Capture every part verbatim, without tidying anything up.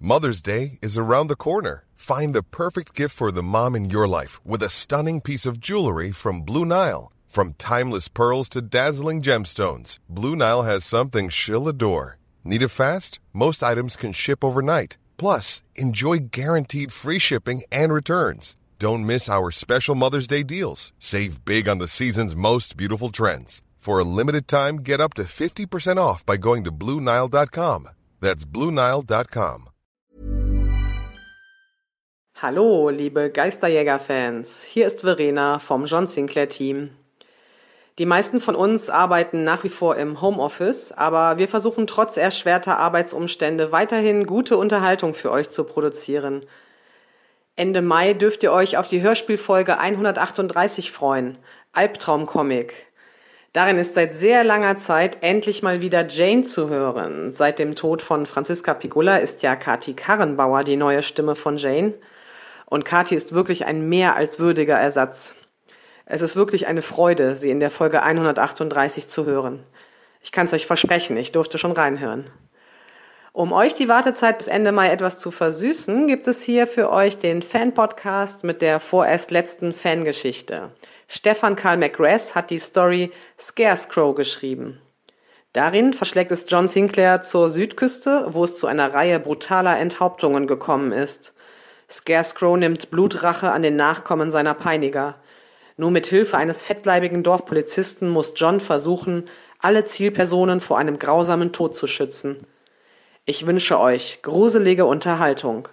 Mother's Day is around the corner. Find the perfect gift for the mom in your life with a stunning piece of jewelry from Blue Nile. From timeless pearls to dazzling gemstones, Blue Nile has something she'll adore. Need it fast? Most items can ship overnight. Plus, enjoy guaranteed free shipping and returns. Don't miss our special Mother's Day deals. Save big on the season's most beautiful trends. For a limited time, get up to fifty percent off by going to Blue Nile dot com. That's Blue Nile dot com. Hallo, liebe Geisterjäger-Fans. Hier ist Verena vom John Sinclair Team. Die meisten von uns arbeiten nach wie vor im Homeoffice, aber wir versuchen trotz erschwerter Arbeitsumstände weiterhin gute Unterhaltung für euch zu produzieren. Ende Mai dürft ihr euch auf die Hörspielfolge hundertachtunddreißig freuen, Albtraumcomic. Darin ist seit sehr langer Zeit endlich mal wieder Jane zu hören. Seit dem Tod von Franziska Pigula ist ja Kati Karrenbauer die neue Stimme von Jane. Und Kati ist wirklich ein mehr als würdiger Ersatz. Es ist wirklich eine Freude, sie in der Folge hundertachtunddreißig zu hören. Ich kann es euch versprechen, ich durfte schon reinhören. Um euch die Wartezeit bis Ende Mai etwas zu versüßen, gibt es hier für euch den Fan-Podcast mit der vorerst letzten Fangeschichte. Stefan Karl McGrath hat die Story Scarecrow geschrieben. Darin verschlägt es John Sinclair zur Südküste, wo es zu einer Reihe brutaler Enthauptungen gekommen ist. Scarecrow nimmt Blutrache an den Nachkommen seiner Peiniger. Nur mit Hilfe eines fettleibigen Dorfpolizisten muss John versuchen, alle Zielpersonen vor einem grausamen Tod zu schützen. Ich wünsche euch gruselige Unterhaltung.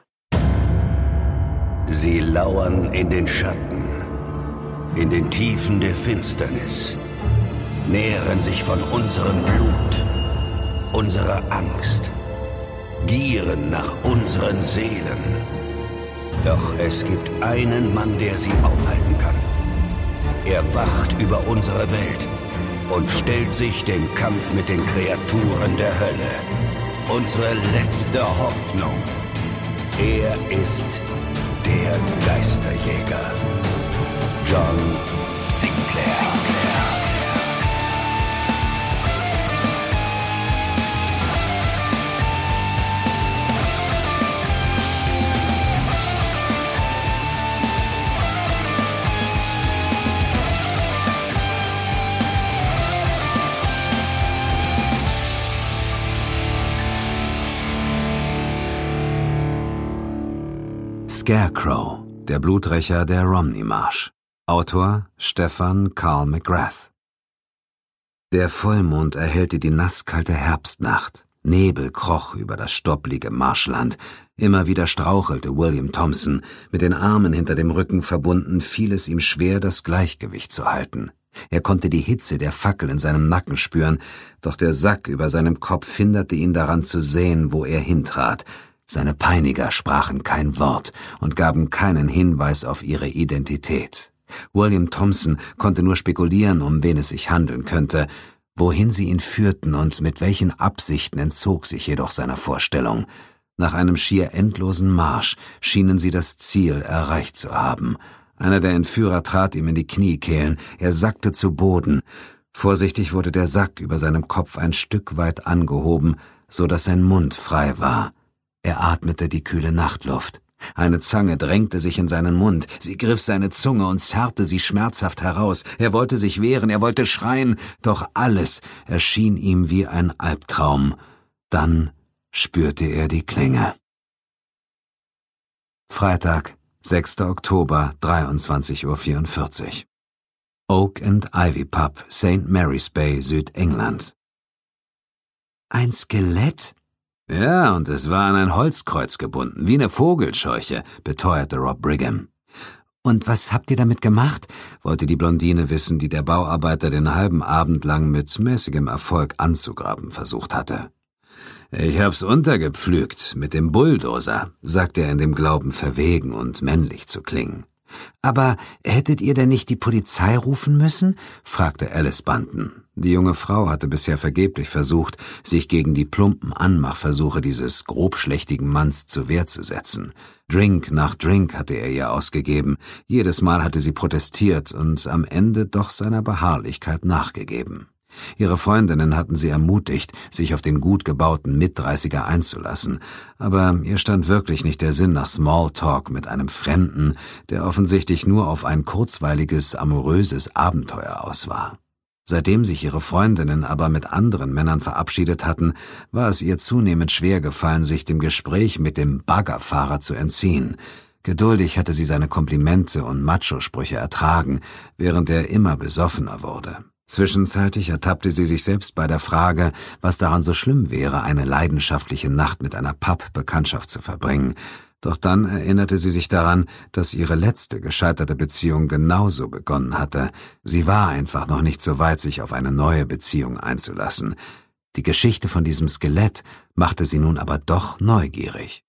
Sie lauern in den Schatten, in den Tiefen der Finsternis, nähren sich von unserem Blut, unserer Angst, gieren nach unseren Seelen. Doch es gibt einen Mann, der sie aufhalten kann. Er wacht über unsere Welt und stellt sich dem Kampf mit den Kreaturen der Hölle. Unsere letzte Hoffnung. Er ist der Geisterjäger. John Sinclair. Scarecrow, der Bluträcher der Romney-Marsch. Autor Stefan Karl McGrath. Der Vollmond erhellte die nasskalte Herbstnacht. Nebel kroch über das stopplige Marschland. Immer wieder strauchelte William Thompson. Mit den Armen hinter dem Rücken verbunden, fiel es ihm schwer, das Gleichgewicht zu halten. Er konnte die Hitze der Fackel in seinem Nacken spüren, doch der Sack über seinem Kopf hinderte ihn daran zu sehen, wo er hintrat. Seine Peiniger sprachen kein Wort und gaben keinen Hinweis auf ihre Identität. William Thompson konnte nur spekulieren, um wen es sich handeln könnte. Wohin sie ihn führten und mit welchen Absichten entzog sich jedoch seiner Vorstellung. Nach einem schier endlosen Marsch schienen sie das Ziel erreicht zu haben. Einer der Entführer trat ihm in die Kniekehlen, er sackte zu Boden. Vorsichtig wurde der Sack über seinem Kopf ein Stück weit angehoben, so dass sein Mund frei war. Er atmete die kühle Nachtluft. Eine Zange drängte sich in seinen Mund. Sie griff seine Zunge und zerrte sie schmerzhaft heraus. Er wollte sich wehren, er wollte schreien, doch alles erschien ihm wie ein Albtraum. Dann spürte er die Klinge. Freitag, sechster Oktober, dreiundzwanzig Uhr vierundvierzig. Oak and Ivy Pub, Saint Mary's Bay, Südengland. Ein Skelett? Ja, und es war an ein Holzkreuz gebunden, wie eine Vogelscheuche, beteuerte Rob Brigham. »Und was habt ihr damit gemacht?« wollte die Blondine wissen, die der Bauarbeiter den halben Abend lang mit mäßigem Erfolg anzugraben versucht hatte. »Ich hab's untergepflügt, mit dem Bulldozer«, sagte er in dem Glauben, verwegen und männlich zu klingen. »Aber hättet ihr denn nicht die Polizei rufen müssen?« fragte Alice Bunton. Die junge Frau hatte bisher vergeblich versucht, sich gegen die plumpen Anmachversuche dieses grobschlächtigen Manns zur Wehr zu setzen. Drink nach Drink hatte er ihr ausgegeben, jedes Mal hatte sie protestiert und am Ende doch seiner Beharrlichkeit nachgegeben. Ihre Freundinnen hatten sie ermutigt, sich auf den gut gebauten Mitdreißiger einzulassen, aber ihr stand wirklich nicht der Sinn nach Smalltalk mit einem Fremden, der offensichtlich nur auf ein kurzweiliges, amoröses Abenteuer aus war. Seitdem sich ihre Freundinnen aber mit anderen Männern verabschiedet hatten, war es ihr zunehmend schwer gefallen, sich dem Gespräch mit dem Baggerfahrer zu entziehen. Geduldig hatte sie seine Komplimente und Macho-Sprüche ertragen, während er immer besoffener wurde. Zwischenzeitlich ertappte sie sich selbst bei der Frage, was daran so schlimm wäre, eine leidenschaftliche Nacht mit einer Pub-Bekanntschaft zu verbringen. Doch dann erinnerte sie sich daran, dass ihre letzte gescheiterte Beziehung genauso begonnen hatte. Sie war einfach noch nicht so weit, sich auf eine neue Beziehung einzulassen. Die Geschichte von diesem Skelett machte sie nun aber doch neugierig.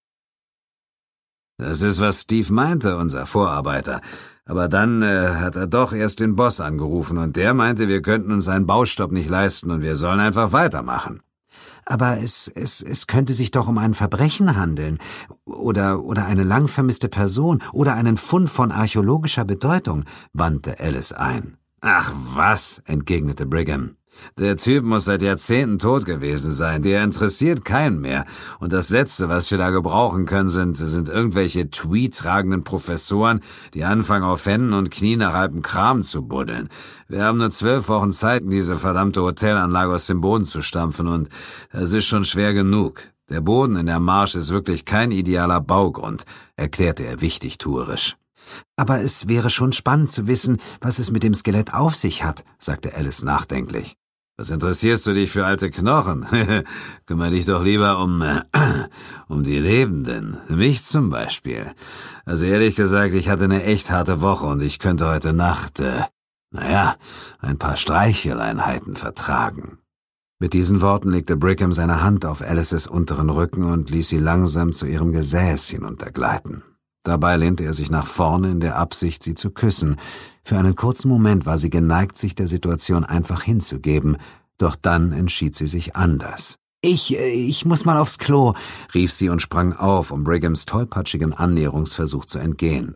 »Das ist, was Steve meinte, unser Vorarbeiter. Aber dann äh, hat er doch erst den Boss angerufen und der meinte, wir könnten uns einen Baustopp nicht leisten und wir sollen einfach weitermachen.« »Aber es, es, es könnte sich doch um ein Verbrechen handeln oder, oder eine lang vermisste Person oder einen Fund von archäologischer Bedeutung«, wandte Alice ein. »Ach was«, entgegnete Brigham. »Der Typ muss seit Jahrzehnten tot gewesen sein, der interessiert keinen mehr. Und das Letzte, was wir da gebrauchen können, sind, sind irgendwelche tweed-tragenden Professoren, die anfangen auf Händen und Knien nach halbem Kram zu buddeln. Wir haben nur zwölf Wochen Zeit, diese verdammte Hotelanlage aus dem Boden zu stampfen und das ist schon schwer genug. Der Boden in der Marsch ist wirklich kein idealer Baugrund«, erklärte er wichtigtuerisch. »Aber es wäre schon spannend zu wissen, was es mit dem Skelett auf sich hat«, sagte Alice nachdenklich. »Was interessierst du dich für alte Knochen? Kümmere dich doch lieber um, äh, um die Lebenden. Mich zum Beispiel. Also ehrlich gesagt, ich hatte eine echt harte Woche und ich könnte heute Nacht, äh, naja, ein paar Streicheleinheiten vertragen.« Mit diesen Worten legte Brigham seine Hand auf Alices unteren Rücken und ließ sie langsam zu ihrem Gesäß hinuntergleiten. Dabei lehnte er sich nach vorne in der Absicht, sie zu küssen. Für einen kurzen Moment war sie geneigt, sich der Situation einfach hinzugeben, doch dann entschied sie sich anders. »Ich, ich muss mal aufs Klo«, rief sie und sprang auf, um Brighams tollpatschigem Annäherungsversuch zu entgehen.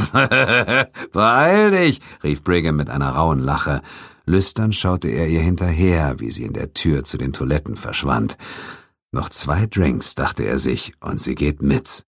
»Beeil dich«, rief Brigham mit einer rauen Lache. Lüstern schaute er ihr hinterher, wie sie in der Tür zu den Toiletten verschwand. »Noch zwei Drinks«, dachte er sich, »und sie geht mit.«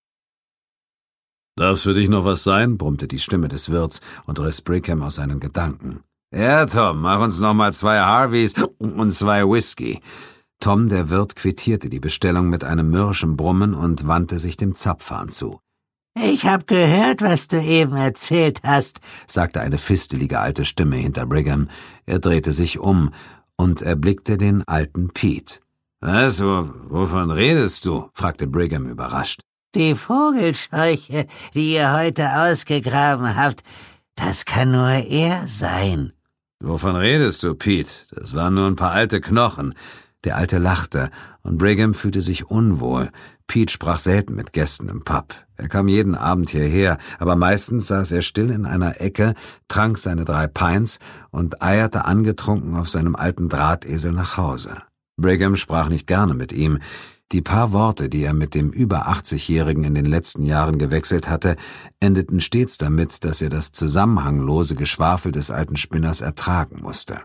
»Darf's für dich noch was sein?« brummte die Stimme des Wirts und riss Brigham aus seinen Gedanken. »Ja, Tom, mach uns noch mal zwei Harveys und zwei Whisky.« Tom, der Wirt, quittierte die Bestellung mit einem mürrischen Brummen und wandte sich dem Zapfhahn zu. »Ich hab gehört, was du eben erzählt hast«, sagte eine fistelige alte Stimme hinter Brigham. Er drehte sich um und erblickte den alten Pete. »Was, wo, wovon redest du?« fragte Brigham überrascht. »Die Vogelscheuche, die ihr heute ausgegraben habt, das kann nur er sein.« »Wovon redest du, Pete? Das waren nur ein paar alte Knochen.« Der Alte lachte, und Brigham fühlte sich unwohl. Pete sprach selten mit Gästen im Pub. Er kam jeden Abend hierher, aber meistens saß er still in einer Ecke, trank seine drei Pints und eierte angetrunken auf seinem alten Drahtesel nach Hause. Brigham sprach nicht gerne mit ihm. Die paar Worte, die er mit dem über achtzigjährigen in den letzten Jahren gewechselt hatte, endeten stets damit, dass er das zusammenhanglose Geschwafel des alten Spinners ertragen musste.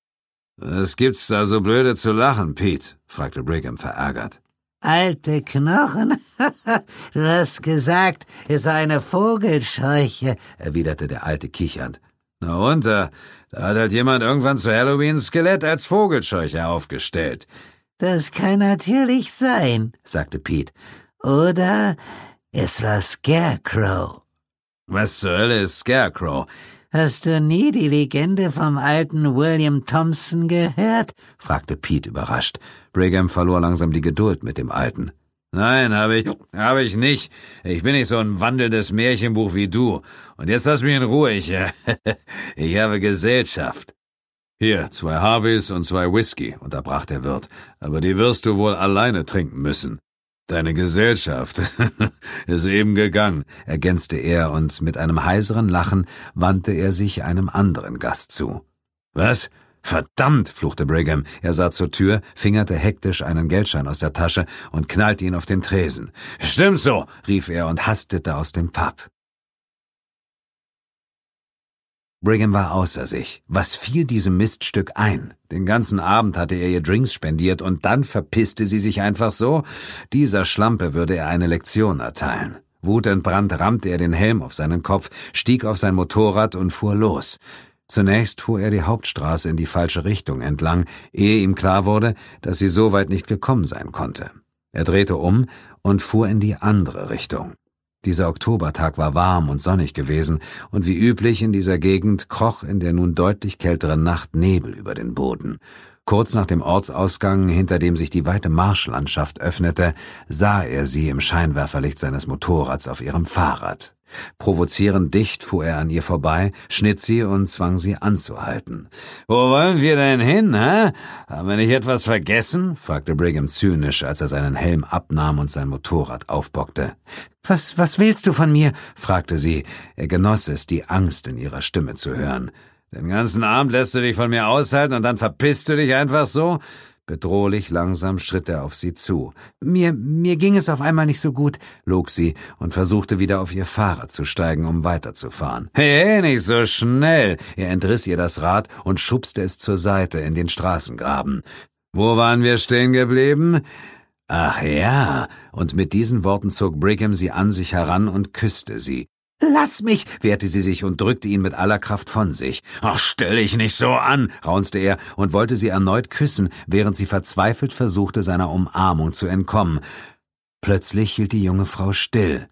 »Was gibt's da so blöde zu lachen, Pete?« fragte Brigham verärgert. »Alte Knochen? Du hast gesagt, es sei eine Vogelscheuche«, erwiderte der Alte kichernd. »Na und, da hat halt jemand irgendwann zu Halloween ein Skelett als Vogelscheuche aufgestellt.« »Das kann natürlich sein«, sagte Pete. »Oder es war Scarecrow.« »Was zur Hölle ist Scarecrow?« »Hast du nie die Legende vom alten William Thompson gehört?« fragte Pete überrascht. Brigham verlor langsam die Geduld mit dem Alten. »Nein, habe ich, habe ich nicht. Ich bin nicht so ein wandelndes Märchenbuch wie du. Und jetzt lass mich in Ruhe, ich, äh, ich habe Gesellschaft.« »Hier, zwei Harveys und zwei Whisky«, unterbrach der Wirt. »Aber die wirst du wohl alleine trinken müssen.« »Deine Gesellschaft ist eben gegangen«, ergänzte er, und mit einem heiseren Lachen wandte er sich einem anderen Gast zu. »Was? Verdammt«, fluchte Brigham. Er sah zur Tür, fingerte hektisch einen Geldschein aus der Tasche und knallte ihn auf den Tresen. »Stimmt so«, rief er und hastete aus dem Pub. Brigham war außer sich. Was fiel diesem Miststück ein? Den ganzen Abend hatte er ihr Drinks spendiert und dann verpisste sie sich einfach so? Dieser Schlampe würde er eine Lektion erteilen. Wutentbrannt rammte er den Helm auf seinen Kopf, stieg auf sein Motorrad und fuhr los. Zunächst fuhr er die Hauptstraße in die falsche Richtung entlang, ehe ihm klar wurde, dass sie so weit nicht gekommen sein konnte. Er drehte um und fuhr in die andere Richtung. Dieser Oktobertag war warm und sonnig gewesen, und wie üblich in dieser Gegend kroch in der nun deutlich kälteren Nacht Nebel über den Boden. Kurz nach dem Ortsausgang, hinter dem sich die weite Marschlandschaft öffnete, sah er sie im Scheinwerferlicht seines Motorrads auf ihrem Fahrrad. Provozierend dicht fuhr er an ihr vorbei, schnitt sie und zwang sie anzuhalten. »Wo wollen wir denn hin, hä? Haben wir nicht etwas vergessen?« fragte Brigham zynisch, als er seinen Helm abnahm und sein Motorrad aufbockte. »Was, was willst du von mir?« fragte sie. Er genoss es, die Angst in ihrer Stimme zu hören. »Den ganzen Abend lässt du dich von mir aushalten und dann verpisst du dich einfach so?« Bedrohlich langsam schritt er auf sie zu. Mir, mir ging es auf einmal nicht so gut, log sie und versuchte wieder auf ihr Fahrrad zu steigen, um weiterzufahren. Hey, hey, nicht so schnell! Er entriss ihr das Rad und schubste es zur Seite in den Straßengraben. Wo waren wir stehen geblieben? Ach ja, und mit diesen Worten zog Brigham sie an sich heran und küsste sie. »Lass mich«, wehrte sie sich und drückte ihn mit aller Kraft von sich. »Ach, stell dich nicht so an«, raunzte er und wollte sie erneut küssen, während sie verzweifelt versuchte, seiner Umarmung zu entkommen. Plötzlich hielt die junge Frau still.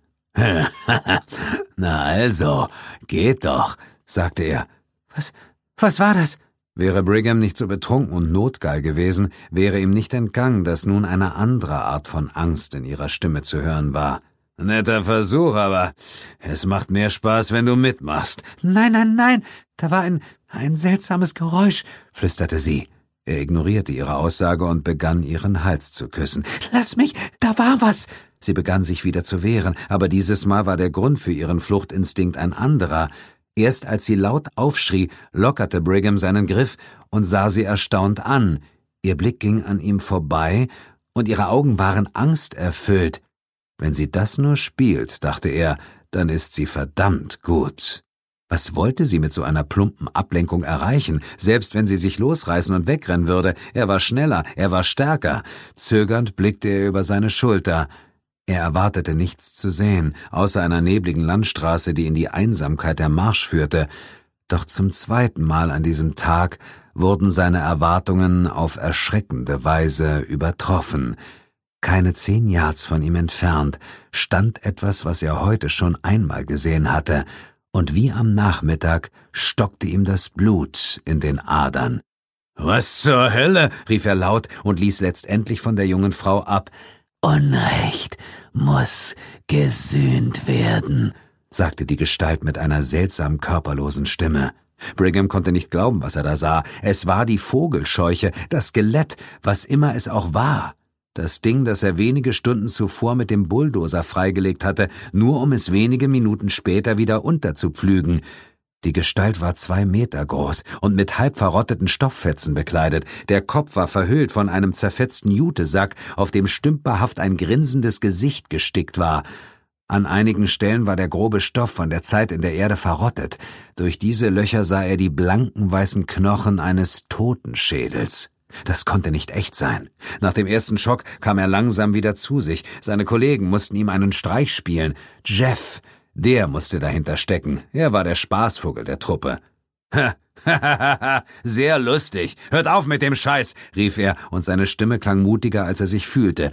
»Na also, geht doch«, sagte er. »Was, was war das?« Wäre Brigham nicht so betrunken und notgeil gewesen, wäre ihm nicht entgangen, dass nun eine andere Art von Angst in ihrer Stimme zu hören war. »Netter Versuch, aber es macht mehr Spaß, wenn du mitmachst.« »Nein, nein, nein, da war ein, ein seltsames Geräusch«, flüsterte sie. Er ignorierte ihre Aussage und begann, ihren Hals zu küssen. »Lass mich, da war was!« Sie begann sich wieder zu wehren, aber dieses Mal war der Grund für ihren Fluchtinstinkt ein anderer. Erst als sie laut aufschrie, lockerte Brigham seinen Griff und sah sie erstaunt an. Ihr Blick ging an ihm vorbei, und ihre Augen waren angsterfüllt. Wenn sie das nur spielt, dachte er, dann ist sie verdammt gut. Was wollte sie mit so einer plumpen Ablenkung erreichen, selbst wenn sie sich losreißen und wegrennen würde? Er war schneller, er war stärker. Zögernd blickte er über seine Schulter. Er erwartete nichts zu sehen, außer einer nebligen Landstraße, die in die Einsamkeit der Marsch führte. Doch zum zweiten Mal an diesem Tag wurden seine Erwartungen auf erschreckende Weise übertroffen. Keine zehn Yards von ihm entfernt stand etwas, was er heute schon einmal gesehen hatte, und wie am Nachmittag stockte ihm das Blut in den Adern. »Was zur Hölle?« rief er laut und ließ letztendlich von der jungen Frau ab. »Unrecht muss gesühnt werden«, sagte die Gestalt mit einer seltsam körperlosen Stimme. Brigham konnte nicht glauben, was er da sah. Es war die Vogelscheuche, das Skelett, was immer es auch war. Das Ding, das er wenige Stunden zuvor mit dem Bulldozer freigelegt hatte, nur um es wenige Minuten später wieder unterzupflügen. Die Gestalt war zwei Meter groß und mit halb verrotteten Stofffetzen bekleidet. Der Kopf war verhüllt von einem zerfetzten Jutesack, auf dem stümperhaft ein grinsendes Gesicht gestickt war. An einigen Stellen war der grobe Stoff von der Zeit in der Erde verrottet. Durch diese Löcher sah er die blanken weißen Knochen eines Totenschädels. Das konnte nicht echt sein. Nach dem ersten Schock kam er langsam wieder zu sich. Seine Kollegen mussten ihm einen Streich spielen. Jeff, der musste dahinter stecken. Er war der Spaßvogel der Truppe. Ha, ha, ha, ha, sehr lustig. Hört auf mit dem Scheiß, rief er, und seine Stimme klang mutiger, als er sich fühlte.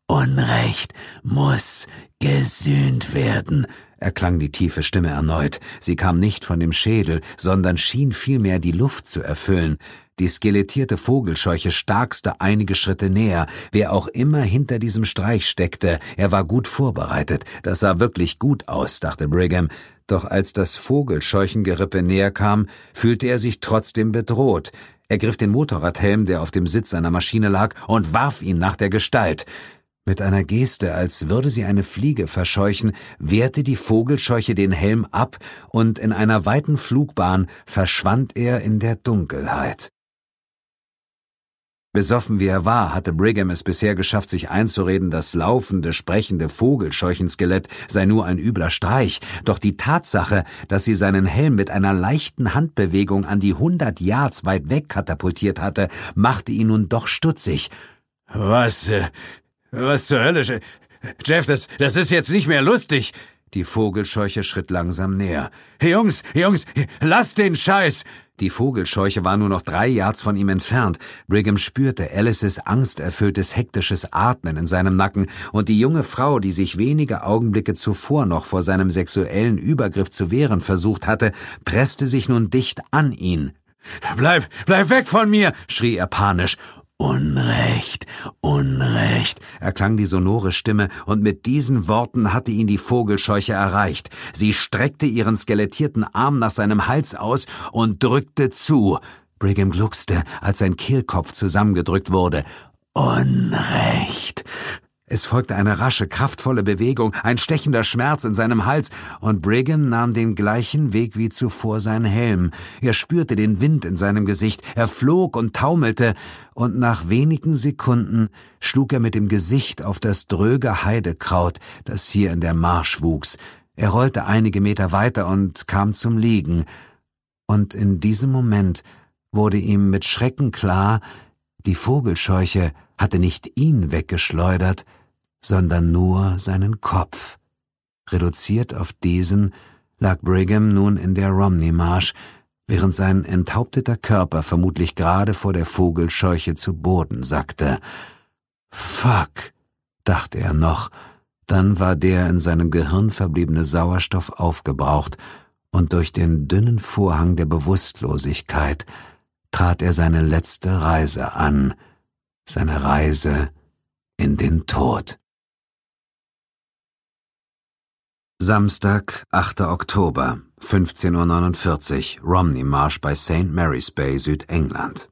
Unrecht muss gesühnt werden, erklang die tiefe Stimme erneut. Sie kam nicht von dem Schädel, sondern schien vielmehr die Luft zu erfüllen. Die skelettierte Vogelscheuche starkste einige Schritte näher. Wer auch immer hinter diesem Streich steckte, er war gut vorbereitet. Das sah wirklich gut aus, dachte Brigham. Doch als das Vogelscheuchengerippe näher kam, fühlte er sich trotzdem bedroht. Er griff den Motorradhelm, der auf dem Sitz seiner Maschine lag, und warf ihn nach der Gestalt. Mit einer Geste, als würde sie eine Fliege verscheuchen, wehrte die Vogelscheuche den Helm ab, und in einer weiten Flugbahn verschwand er in der Dunkelheit. Besoffen wie er war, hatte Brigham es bisher geschafft, sich einzureden, das laufende, sprechende Vogelscheuchenskelett sei nur ein übler Streich. Doch die Tatsache, dass sie seinen Helm mit einer leichten Handbewegung an die hundert Yards weit weg katapultiert hatte, machte ihn nun doch stutzig. »Was, äh, was zur Hölle? Jeff, das, das ist jetzt nicht mehr lustig!« Die Vogelscheuche schritt langsam näher. »Jungs, Jungs, lasst den Scheiß!« Die Vogelscheuche war nur noch drei Yards von ihm entfernt. Brigham spürte Alices angsterfülltes, hektisches Atmen in seinem Nacken, und die junge Frau, die sich wenige Augenblicke zuvor noch vor seinem sexuellen Übergriff zu wehren versucht hatte, presste sich nun dicht an ihn. »Bleib, bleib weg von mir!« schrie er panisch. »Unrecht, Unrecht«, erklang die sonore Stimme, und mit diesen Worten hatte ihn die Vogelscheuche erreicht. Sie streckte ihren skelettierten Arm nach seinem Hals aus und drückte zu. Brigham gluckste, als sein Kehlkopf zusammengedrückt wurde. »Unrecht!« Es folgte eine rasche, kraftvolle Bewegung, ein stechender Schmerz in seinem Hals, und Brigham nahm den gleichen Weg wie zuvor sein Helm. Er spürte den Wind in seinem Gesicht, er flog und taumelte, und nach wenigen Sekunden schlug er mit dem Gesicht auf das dröge Heidekraut, das hier in der Marsch wuchs. Er rollte einige Meter weiter und kam zum Liegen. Und in diesem Moment wurde ihm mit Schrecken klar, die Vogelscheuche hatte nicht ihn weggeschleudert, sondern nur seinen Kopf. Reduziert auf diesen lag Brigham nun in der Romney-Marsch, während sein enthaupteter Körper vermutlich gerade vor der Vogelscheuche zu Boden sackte. »Fuck«, dachte er noch, dann war der in seinem Gehirn verbliebene Sauerstoff aufgebraucht, und durch den dünnen Vorhang der Bewusstlosigkeit trat er seine letzte Reise an, seine Reise in den Tod. Samstag, achter Oktober, fünfzehn Uhr neunundvierzig, Romney-Marsch bei Saint Mary's Bay, Südengland.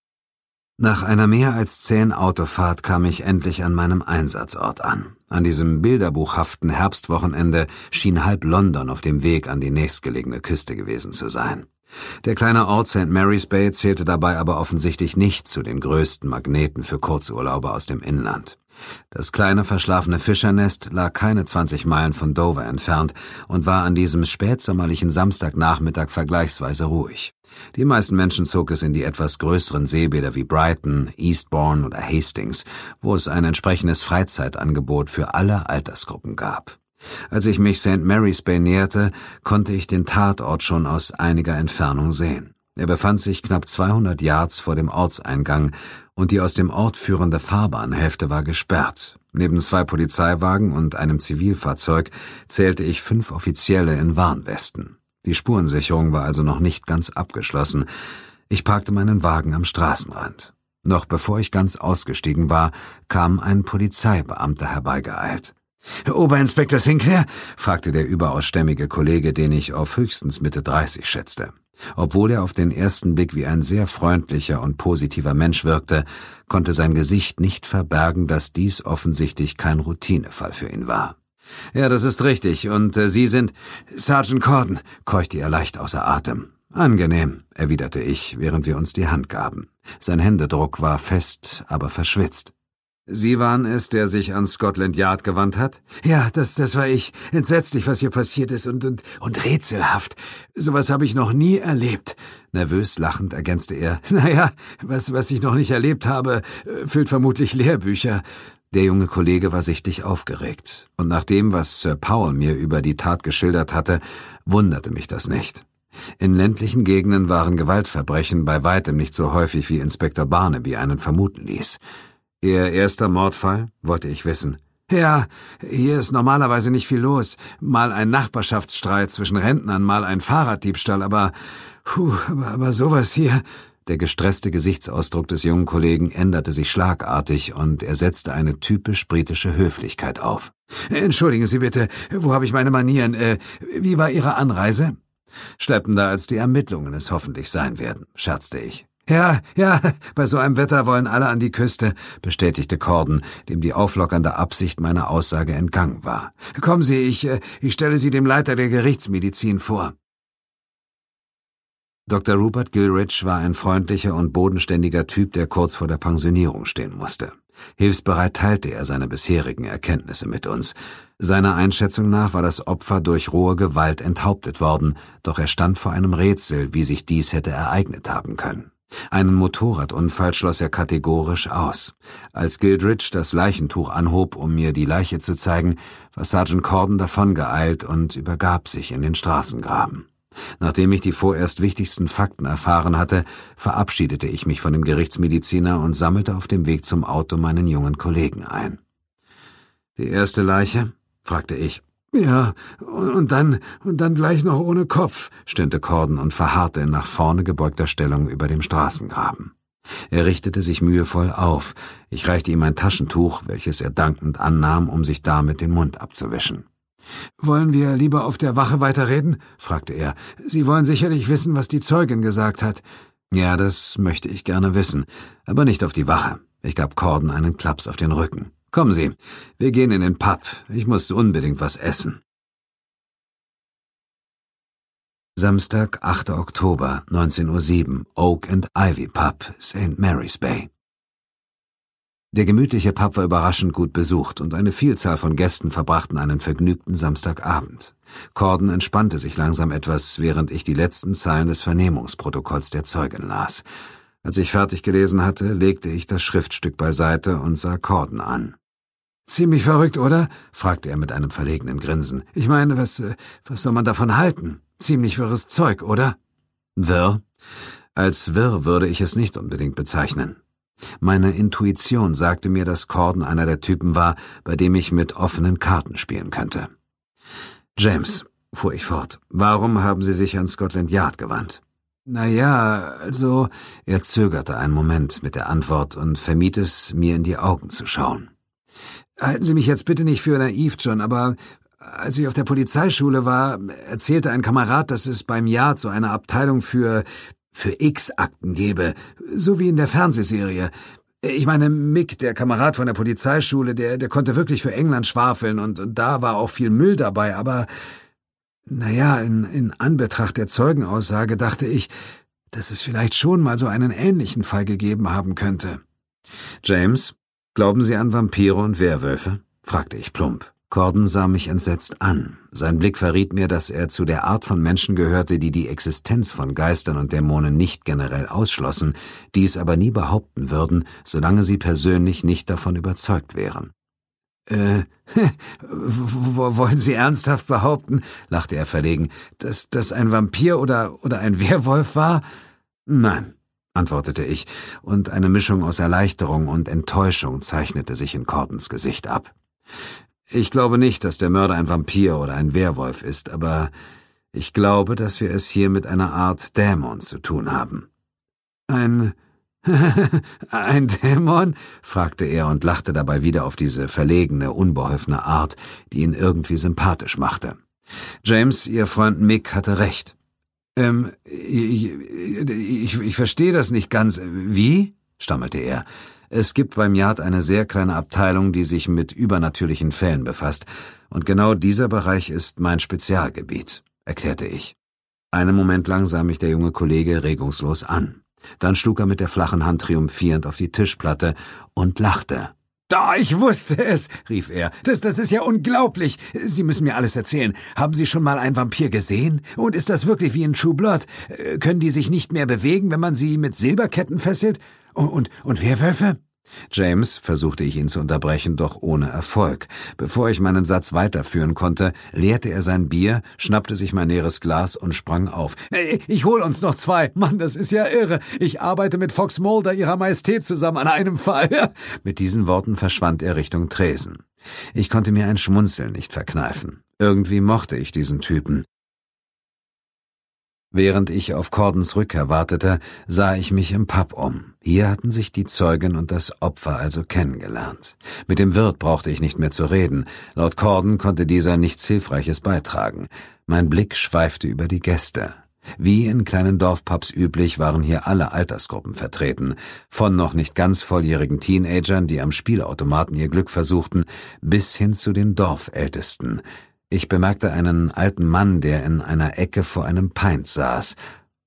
Nach einer mehr als zähen Autofahrt kam ich endlich an meinem Einsatzort an. An diesem bilderbuchhaften Herbstwochenende schien halb London auf dem Weg an die nächstgelegene Küste gewesen zu sein. Der kleine Ort Saint Mary's Bay zählte dabei aber offensichtlich nicht zu den größten Magneten für Kurzurlauber aus dem Inland. Das kleine verschlafene Fischernest lag keine zwanzig Meilen von Dover entfernt und war an diesem spätsommerlichen Samstagnachmittag vergleichsweise ruhig. Die meisten Menschen zog es in die etwas größeren Seebäder wie Brighton, Eastbourne oder Hastings, wo es ein entsprechendes Freizeitangebot für alle Altersgruppen gab. Als ich mich Saint Mary's Bay näherte, konnte ich den Tatort schon aus einiger Entfernung sehen. Er befand sich knapp zweihundert Yards vor dem Ortseingang, und die aus dem Ort führende Fahrbahnhälfte war gesperrt. Neben zwei Polizeiwagen und einem Zivilfahrzeug zählte ich fünf Offizielle in Warnwesten. Die Spurensicherung war also noch nicht ganz abgeschlossen. Ich parkte meinen Wagen am Straßenrand. Noch bevor ich ganz ausgestiegen war, kam ein Polizeibeamter herbeigeeilt. »Oberinspektor Sinclair?« fragte der überaus stämmige Kollege, den ich auf höchstens Mitte dreißig schätzte. Obwohl er auf den ersten Blick wie ein sehr freundlicher und positiver Mensch wirkte, konnte sein Gesicht nicht verbergen, dass dies offensichtlich kein Routinefall für ihn war. »Ja, das ist richtig. Und äh, Sie sind Sergeant Corden«, keuchte er leicht außer Atem. »Angenehm«, erwiderte ich, während wir uns die Hand gaben. Sein Händedruck war fest, aber verschwitzt. »Sie waren es, der sich an Scotland Yard gewandt hat?« »Ja, das, das war ich. Entsetzlich, was hier passiert ist und, und, und rätselhaft. Sowas habe ich noch nie erlebt.« Nervös lachend ergänzte er. »Naja, was, was ich noch nicht erlebt habe, füllt vermutlich Lehrbücher.« Der junge Kollege war sichtlich aufgeregt. Und nach dem, was Sir Powell mir über die Tat geschildert hatte, wunderte mich das nicht. In ländlichen Gegenden waren Gewaltverbrechen bei weitem nicht so häufig, wie Inspektor Barnaby einen vermuten ließ. »Ihr erster Mordfall?« wollte ich wissen. »Ja, hier ist normalerweise nicht viel los. Mal ein Nachbarschaftsstreit zwischen Rentnern, mal ein Fahrraddiebstahl, aber, puh, aber, aber sowas hier...« Der gestresste Gesichtsausdruck des jungen Kollegen änderte sich schlagartig und er setzte eine typisch britische Höflichkeit auf. »Entschuldigen Sie bitte, wo habe ich meine Manieren? Äh, wie war Ihre Anreise?« »Schleppender als die Ermittlungen es hoffentlich sein werden«, scherzte ich. »Ja, ja, bei so einem Wetter wollen alle an die Küste«, bestätigte Corden, dem die auflockernde Absicht meiner Aussage entgangen war. »Kommen Sie, ich, ich stelle Sie dem Leiter der Gerichtsmedizin vor.« Doktor Rupert Gilridge war ein freundlicher und bodenständiger Typ, der kurz vor der Pensionierung stehen musste. Hilfsbereit teilte er seine bisherigen Erkenntnisse mit uns. Seiner Einschätzung nach war das Opfer durch rohe Gewalt enthauptet worden, doch er stand vor einem Rätsel, wie sich dies hätte ereignet haben können. Einen Motorradunfall schloss er kategorisch aus. Als Gilridge das Leichentuch anhob, um mir die Leiche zu zeigen, war Sergeant Corden davongeeilt und übergab sich in den Straßengraben. Nachdem ich die vorerst wichtigsten Fakten erfahren hatte, verabschiedete ich mich von dem Gerichtsmediziner und sammelte auf dem Weg zum Auto meinen jungen Kollegen ein. »Die erste Leiche?« fragte ich. »Ja, und dann, und dann gleich noch ohne Kopf«, stöhnte Corden und verharrte in nach vorne gebeugter Stellung über dem Straßengraben. Er richtete sich mühevoll auf. Ich reichte ihm ein Taschentuch, welches er dankend annahm, um sich damit den Mund abzuwischen. »Wollen wir lieber auf der Wache weiterreden?« fragte er. »Sie wollen sicherlich wissen, was die Zeugin gesagt hat.« »Ja, das möchte ich gerne wissen, aber nicht auf die Wache.« Ich gab Corden einen Klaps auf den Rücken. »Kommen Sie, wir gehen in den Pub. Ich muss unbedingt was essen.« Samstag, achter Oktober, neunzehn Uhr sieben, Oak and Ivy Pub, Saint Mary's Bay. Der gemütliche Pub war überraschend gut besucht und eine Vielzahl von Gästen verbrachten einen vergnügten Samstagabend. Corden entspannte sich langsam etwas, während ich die letzten Zeilen des Vernehmungsprotokolls der Zeugin las. Als ich fertig gelesen hatte, legte ich das Schriftstück beiseite und sah Corden an. »Ziemlich verrückt, oder?« fragte er mit einem verlegenen Grinsen. »Ich meine, was, was soll man davon halten? Ziemlich wirres Zeug, oder?« »Wirr? Als wirr würde ich es nicht unbedingt bezeichnen.« Meine Intuition sagte mir, dass Corden einer der Typen war, bei dem ich mit offenen Karten spielen könnte. »James«, fuhr ich fort, »warum haben Sie sich an Scotland Yard gewandt?« »Na ja, also...« Er zögerte einen Moment mit der Antwort und vermied es, mir in die Augen zu schauen. »Halten Sie mich jetzt bitte nicht für naiv, John, aber als ich auf der Polizeischule war, erzählte ein Kamerad, dass es beim Yard so eine Abteilung für... für X-Akten gebe, so wie in der Fernsehserie. Ich meine, Mick, der Kamerad von der Polizeischule, der, der konnte wirklich für England schwafeln und, und da war auch viel Müll dabei, aber... Naja, in, in Anbetracht der Zeugenaussage dachte ich, dass es vielleicht schon mal so einen ähnlichen Fall gegeben haben könnte. »James, glauben Sie an Vampire und Werwölfe?« fragte ich plump. Corden sah mich entsetzt an. Sein Blick verriet mir, dass er zu der Art von Menschen gehörte, die die Existenz von Geistern und Dämonen nicht generell ausschlossen, dies aber nie behaupten würden, solange sie persönlich nicht davon überzeugt wären. »Äh, wollen Sie ernsthaft behaupten«, lachte er verlegen, »dass das ein Vampir oder, oder ein Werwolf war?« »Nein«, antwortete ich, und eine Mischung aus Erleichterung und Enttäuschung zeichnete sich in Cordens Gesicht ab. »Ich glaube nicht, dass der Mörder ein Vampir oder ein Werwolf ist, aber ich glaube, dass wir es hier mit einer Art Dämon zu tun haben.« »Ein... ein Dämon?« fragte er und lachte dabei wieder auf diese verlegene, unbeholfene Art, die ihn irgendwie sympathisch machte. »James, Ihr Freund Mick hatte recht.« »Ähm, ich, ich, ich verstehe das nicht ganz. Wie?« stammelte er. »Es gibt beim Yard eine sehr kleine Abteilung, die sich mit übernatürlichen Fällen befasst, und genau dieser Bereich ist mein Spezialgebiet«, erklärte ich. Einen Moment lang sah mich der junge Kollege regungslos an. Dann schlug er mit der flachen Hand triumphierend auf die Tischplatte und lachte. »Da, ich wusste es«, rief er. Das, das ist ja unglaublich. Sie müssen mir alles erzählen. Haben Sie schon mal einen Vampir gesehen? Und ist das wirklich wie in True Blood? Können die sich nicht mehr bewegen, wenn man sie mit Silberketten fesselt? Und, und, und Werwölfe?« »James«, versuchte ich ihn zu unterbrechen, doch ohne Erfolg. Bevor ich meinen Satz weiterführen konnte, leerte er sein Bier, schnappte sich mein leeres Glas und sprang auf. »Ich hol uns noch zwei. Mann, das ist ja irre. Ich arbeite mit Fox Mulder, Ihrer Majestät, zusammen an einem Fall.« Mit diesen Worten verschwand er Richtung Tresen. Ich konnte mir ein Schmunzeln nicht verkneifen. Irgendwie mochte ich diesen Typen. Während ich auf Cordens Rückkehr wartete, sah ich mich im Pub um. Hier hatten sich die Zeugin und das Opfer also kennengelernt. Mit dem Wirt brauchte ich nicht mehr zu reden. Laut Corden konnte dieser nichts Hilfreiches beitragen. Mein Blick schweifte über die Gäste. Wie in kleinen Dorfpubs üblich waren hier alle Altersgruppen vertreten. Von noch nicht ganz volljährigen Teenagern, die am Spielautomaten ihr Glück versuchten, bis hin zu den Dorfältesten. Ich bemerkte einen alten Mann, der in einer Ecke vor einem Pint saß,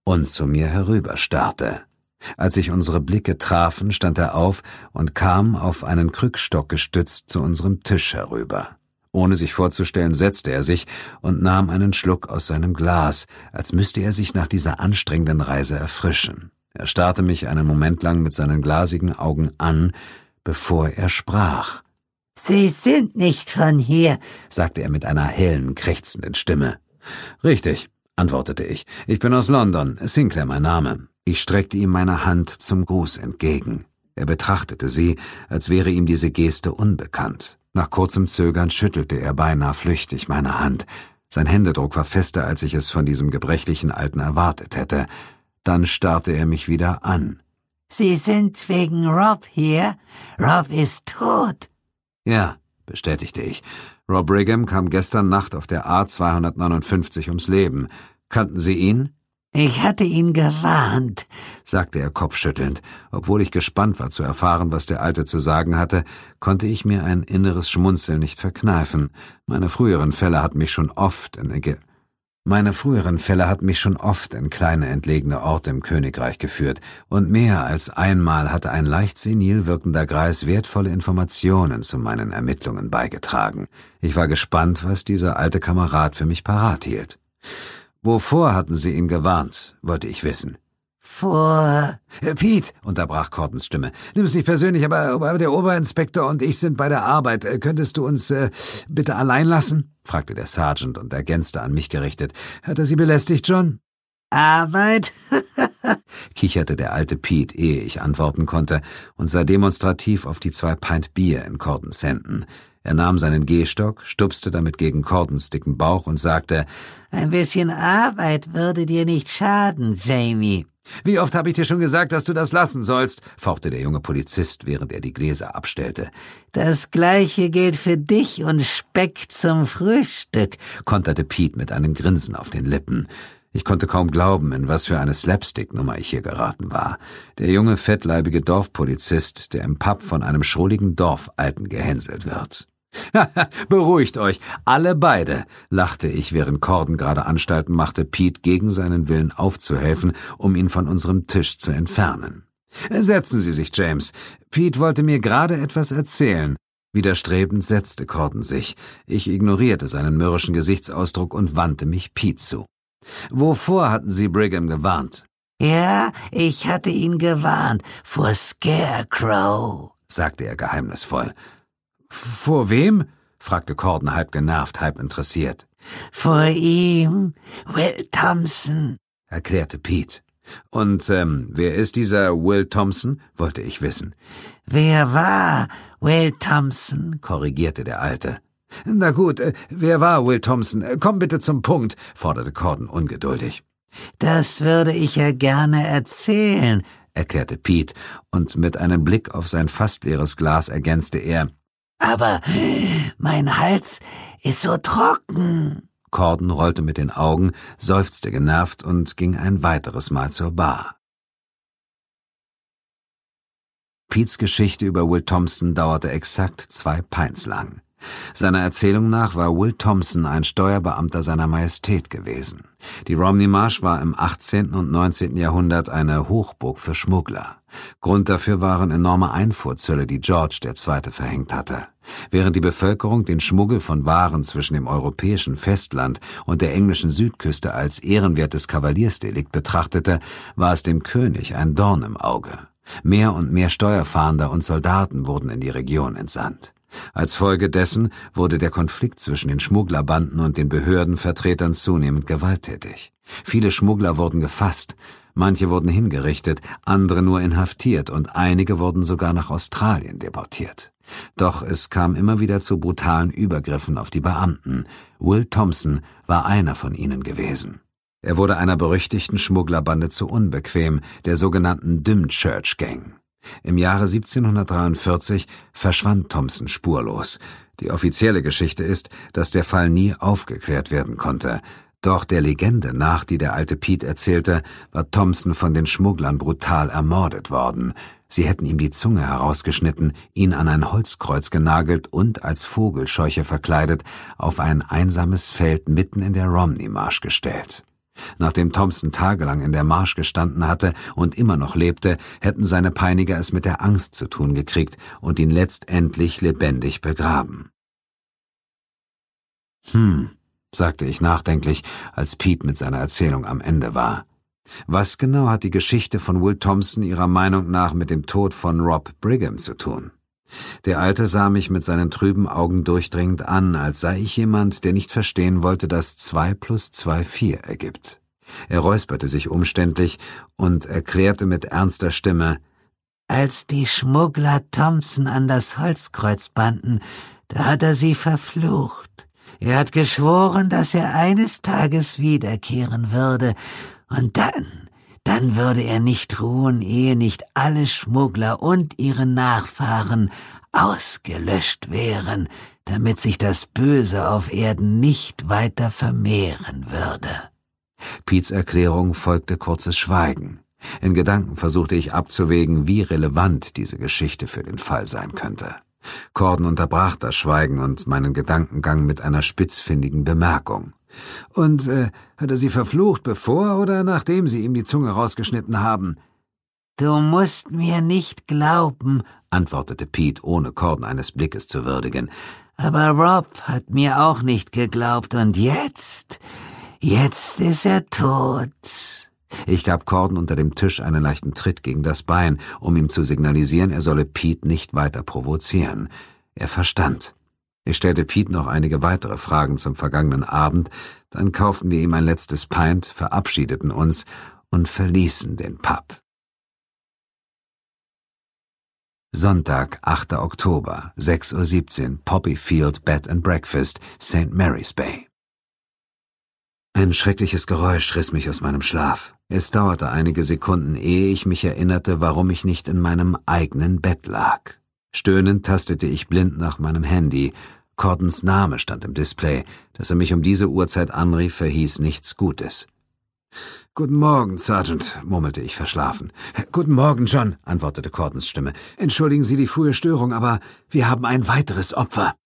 und zu mir herüberstarrte. Als sich unsere Blicke trafen, stand er auf und kam, auf einen Krückstock gestützt, zu unserem Tisch herüber. Ohne sich vorzustellen, setzte er sich und nahm einen Schluck aus seinem Glas, als müsste er sich nach dieser anstrengenden Reise erfrischen. Er starrte mich einen Moment lang mit seinen glasigen Augen an, bevor er sprach. »Sie sind nicht von hier«, sagte er mit einer hellen, krächzenden Stimme. »Richtig«, antwortete ich. »Ich bin aus London, Sinclair mein Name.« Ich streckte ihm meine Hand zum Gruß entgegen. Er betrachtete sie, als wäre ihm diese Geste unbekannt. Nach kurzem Zögern schüttelte er beinahe flüchtig meine Hand. Sein Händedruck war fester, als ich es von diesem gebrechlichen Alten erwartet hätte. Dann starrte er mich wieder an. »Sie sind wegen Rob hier? Rob ist tot.« »Ja«, bestätigte ich. »Rob Brigham kam gestern Nacht auf der A zweihundertneunundfünfzig ums Leben. Kannten Sie ihn?« »Ich hatte ihn gewarnt«, sagte er kopfschüttelnd. Obwohl ich gespannt war zu erfahren, was der Alte zu sagen hatte, konnte ich mir ein inneres Schmunzeln nicht verkneifen. Meine früheren Fälle hatten mich schon oft in Ge- Meine früheren Fälle hatten mich schon oft in kleine entlegene Orte im Königreich geführt, und mehr als einmal hatte ein leicht senil wirkender Greis wertvolle Informationen zu meinen Ermittlungen beigetragen. Ich war gespannt, was dieser alte Kamerad für mich parat hielt. »Wovor hatten Sie ihn gewarnt?« wollte ich wissen. »Vor...« »Pete«, unterbrach Cordons Stimme, »nimm's nicht persönlich, aber, aber der Oberinspektor und ich sind bei der Arbeit. Könntest du uns äh, bitte allein lassen?« fragte der Sergeant und ergänzte an mich gerichtet. »Hat er Sie belästigt, John?« »Arbeit?« kicherte der alte Pete, ehe ich antworten konnte, und sah demonstrativ auf die zwei Pint Bier in Cordons Händen. Er nahm seinen Gehstock, stupste damit gegen Cordons dicken Bauch und sagte, »Ein bisschen Arbeit würde dir nicht schaden, Jamie.« »Wie oft habe ich dir schon gesagt, dass du das lassen sollst?« fauchte der junge Polizist, während er die Gläser abstellte. »Das Gleiche gilt für dich und Speck zum Frühstück«, konterte Pete mit einem Grinsen auf den Lippen. Ich konnte kaum glauben, in was für eine Slapstick-Nummer ich hier geraten war. Der junge, fettleibige Dorfpolizist, der im Pub von einem schrulligen Dorfalten gehänselt wird. »Beruhigt euch, alle beide«, lachte ich, während Cordon gerade Anstalten machte, Pete gegen seinen Willen aufzuhelfen, um ihn von unserem Tisch zu entfernen. »Setzen Sie sich, James. Pete wollte mir gerade etwas erzählen.« Widerstrebend setzte Cordon sich. Ich ignorierte seinen mürrischen Gesichtsausdruck und wandte mich Pete zu. »Wovor hatten Sie Brigham gewarnt?« »Ja, ich hatte ihn gewarnt, vor Scarecrow«, sagte er geheimnisvoll. »Vor wem?« fragte Cordon halb genervt, halb interessiert. »Vor ihm, Will Thompson«, erklärte Pete. »Und ähm, wer ist dieser Will Thompson?« wollte ich wissen. »Wer war Will Thompson?« korrigierte der Alte. »Na gut, äh, wer war Will Thompson? Komm bitte zum Punkt«, forderte Cordon ungeduldig. »Das würde ich ja gerne erzählen«, erklärte Pete, und mit einem Blick auf sein fast leeres Glas ergänzte er, »aber mein Hals ist so trocken.« Cordon rollte mit den Augen, seufzte genervt und ging ein weiteres Mal zur Bar. Petes Geschichte über Will Thompson dauerte exakt zwei Pints lang. Seiner Erzählung nach war Will Thompson ein Steuerbeamter seiner Majestät gewesen. Die Romney Marsh war im achtzehnten und neunzehnten Jahrhundert eine Hochburg für Schmuggler. Grund dafür waren enorme Einfuhrzölle, die George der Zweite verhängt hatte. Während die Bevölkerung den Schmuggel von Waren zwischen dem europäischen Festland und der englischen Südküste als ehrenwertes Kavaliersdelikt betrachtete, war es dem König ein Dorn im Auge. Mehr und mehr Steuerfahnder und Soldaten wurden in die Region entsandt. Als Folge dessen wurde der Konflikt zwischen den Schmugglerbanden und den Behördenvertretern zunehmend gewalttätig. Viele Schmuggler wurden gefasst, manche wurden hingerichtet, andere nur inhaftiert und einige wurden sogar nach Australien deportiert. Doch es kam immer wieder zu brutalen Übergriffen auf die Beamten. Will Thompson war einer von ihnen gewesen. Er wurde einer berüchtigten Schmugglerbande zu unbequem, der sogenannten Dymchurch Gang. Im Jahre siebzehnhundertdreiundvierzig verschwand Thompson spurlos. Die offizielle Geschichte ist, dass der Fall nie aufgeklärt werden konnte. Doch der Legende nach, die der alte Pete erzählte, war Thompson von den Schmugglern brutal ermordet worden. Sie hätten ihm die Zunge herausgeschnitten, ihn an ein Holzkreuz genagelt und als Vogelscheuche verkleidet auf ein einsames Feld mitten in der Romney Marsh gestellt. Nachdem Thompson tagelang in der Marsch gestanden hatte und immer noch lebte, hätten seine Peiniger es mit der Angst zu tun gekriegt und ihn letztendlich lebendig begraben. Hm, sagte ich nachdenklich, als Pete mit seiner Erzählung am Ende war. Was genau hat die Geschichte von Will Thompson Ihrer Meinung nach mit dem Tod von Rob Brigham zu tun? Der Alte sah mich mit seinen trüben Augen durchdringend an, als sei ich jemand, der nicht verstehen wollte, dass zwei plus zwei vier ergibt. Er räusperte sich umständlich und erklärte mit ernster Stimme: Als die Schmuggler Thompson an das Holzkreuz banden, da hat er sie verflucht. Er hat geschworen, dass er eines Tages wiederkehren würde, und dann, dann würde er nicht ruhen, ehe nicht alle Schmuggler und ihre Nachfahren ausgelöscht wären, damit sich das Böse auf Erden nicht weiter vermehren würde. Petes Erklärung folgte kurzes Schweigen. In Gedanken versuchte ich abzuwägen, wie relevant diese Geschichte für den Fall sein könnte. Corden unterbrach das Schweigen und meinen Gedankengang mit einer spitzfindigen Bemerkung. Und, äh, hat er sie verflucht, bevor oder nachdem sie ihm die Zunge rausgeschnitten haben? »Du musst mir nicht glauben«, antwortete Pete, ohne Corden eines Blickes zu würdigen. »Aber Rob hat mir auch nicht geglaubt, und jetzt, jetzt ist er tot.« Ich gab Corden unter dem Tisch einen leichten Tritt gegen das Bein, um ihm zu signalisieren, er solle Pete nicht weiter provozieren. Er verstand. Ich stellte Pete noch einige weitere Fragen zum vergangenen Abend, dann kauften wir ihm ein letztes Pint, verabschiedeten uns und verließen den Pub. Sonntag, achter Oktober, sechs Uhr siebzehn, Poppy Field Bed and Breakfast, Saint Mary's Bay. Ein schreckliches Geräusch riss mich aus meinem Schlaf. Es dauerte einige Sekunden, ehe ich mich erinnerte, warum ich nicht in meinem eigenen Bett lag. Stöhnend tastete ich blind nach meinem Handy. Cordens Name stand im Display. Dass er mich um diese Uhrzeit anrief, verhieß nichts Gutes. »Guten Morgen, Sergeant«, murmelte ich verschlafen. »Guten Morgen, John«, antwortete Cordens Stimme. »Entschuldigen Sie die frühe Störung, aber wir haben ein weiteres Opfer.«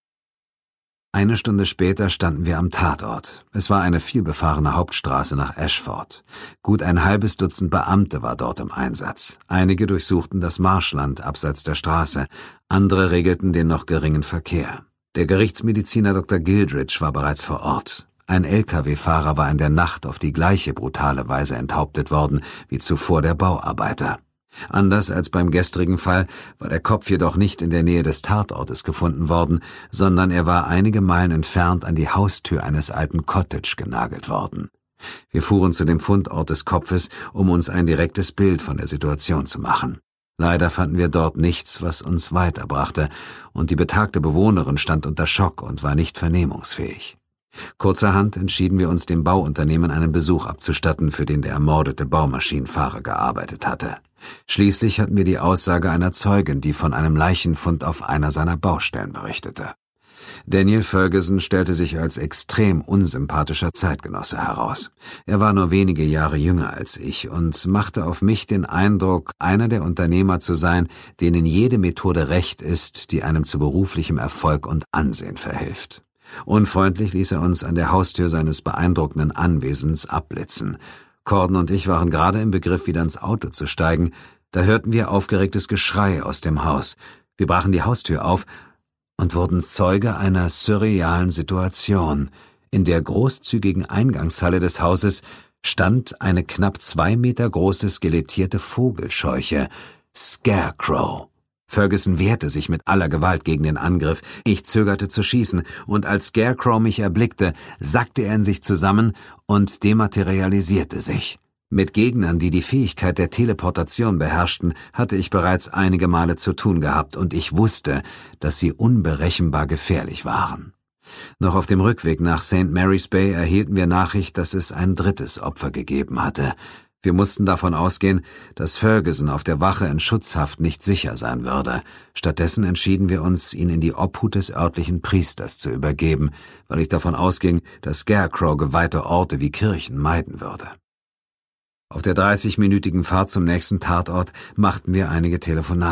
Eine Stunde später standen wir am Tatort. Es war eine vielbefahrene Hauptstraße nach Ashford. Gut ein halbes Dutzend Beamte war dort im Einsatz. Einige durchsuchten das Marschland abseits der Straße, andere regelten den noch geringen Verkehr. Der Gerichtsmediziner Doktor Gildridge war bereits vor Ort. Ein L K W-Fahrer war in der Nacht auf die gleiche brutale Weise enthauptet worden wie zuvor der Bauarbeiter. Anders als beim gestrigen Fall war der Kopf jedoch nicht in der Nähe des Tatortes gefunden worden, sondern er war einige Meilen entfernt an die Haustür eines alten Cottage genagelt worden. Wir fuhren zu dem Fundort des Kopfes, um uns ein direktes Bild von der Situation zu machen. Leider fanden wir dort nichts, was uns weiterbrachte, und die betagte Bewohnerin stand unter Schock und war nicht vernehmungsfähig. Kurzerhand entschieden wir uns, dem Bauunternehmen einen Besuch abzustatten, für den der ermordete Baumaschinenfahrer gearbeitet hatte. Schließlich hatten wir die Aussage einer Zeugin, die von einem Leichenfund auf einer seiner Baustellen berichtete. Daniel Ferguson stellte sich als extrem unsympathischer Zeitgenosse heraus. Er war nur wenige Jahre jünger als ich und machte auf mich den Eindruck, einer der Unternehmer zu sein, denen jede Methode recht ist, die einem zu beruflichem Erfolg und Ansehen verhilft. Unfreundlich ließ er uns an der Haustür seines beeindruckenden Anwesens abblitzen. Corden und ich waren gerade im Begriff, wieder ins Auto zu steigen, da hörten wir aufgeregtes Geschrei aus dem Haus. Wir brachen die Haustür auf und wurden Zeuge einer surrealen Situation. In der großzügigen Eingangshalle des Hauses stand eine knapp zwei Meter große skelettierte Vogelscheuche, Scarecrow. Ferguson wehrte sich mit aller Gewalt gegen den Angriff. Ich zögerte zu schießen, und als Scarecrow mich erblickte, sackte er in sich zusammen und dematerialisierte sich. Mit Gegnern, die die Fähigkeit der Teleportation beherrschten, hatte ich bereits einige Male zu tun gehabt, und ich wusste, dass sie unberechenbar gefährlich waren. Noch auf dem Rückweg nach Saint Mary's Bay erhielten wir Nachricht, dass es ein drittes Opfer gegeben hatte. Wir mussten davon ausgehen, dass Ferguson auf der Wache in Schutzhaft nicht sicher sein würde. Stattdessen entschieden wir uns, ihn in die Obhut des örtlichen Priesters zu übergeben, weil ich davon ausging, dass Scarecrow geweihte Orte wie Kirchen meiden würde. Auf der dreißigminütigen Fahrt zum nächsten Tatort machten wir einige Telefonate.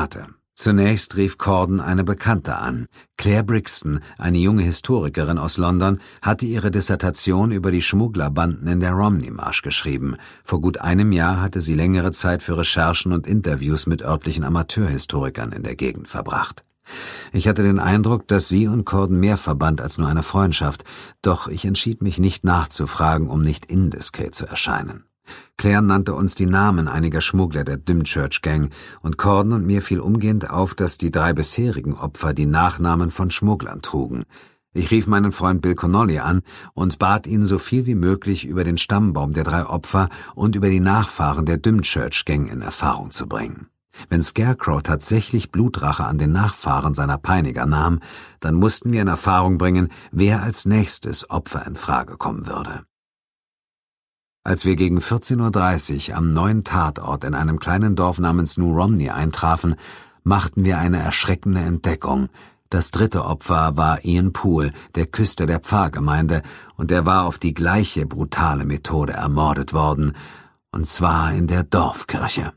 Zunächst rief Corden eine Bekannte an. Claire Brixton, eine junge Historikerin aus London, hatte ihre Dissertation über die Schmugglerbanden in der Romney-Marsch geschrieben. Vor gut einem Jahr hatte sie längere Zeit für Recherchen und Interviews mit örtlichen Amateurhistorikern in der Gegend verbracht. Ich hatte den Eindruck, dass sie und Corden mehr verband als nur eine Freundschaft, doch ich entschied mich nicht nachzufragen, um nicht indiskret zu erscheinen. Claire nannte uns die Namen einiger Schmuggler der Dymchurch Gang, und Corden und mir fiel umgehend auf, dass die drei bisherigen Opfer die Nachnamen von Schmugglern trugen. Ich rief meinen Freund Bill Connolly an und bat ihn, so viel wie möglich über den Stammbaum der drei Opfer und über die Nachfahren der Dymchurch Gang in Erfahrung zu bringen. Wenn Scarecrow tatsächlich Blutrache an den Nachfahren seiner Peiniger nahm, dann mussten wir in Erfahrung bringen, wer als nächstes Opfer in Frage kommen würde. Als wir gegen vierzehn Uhr dreißig am neuen Tatort in einem kleinen Dorf namens New Romney eintrafen, machten wir eine erschreckende Entdeckung. Das dritte Opfer war Ian Poole, der Küster der Pfarrgemeinde, und er war auf die gleiche brutale Methode ermordet worden, und zwar in der Dorfkirche.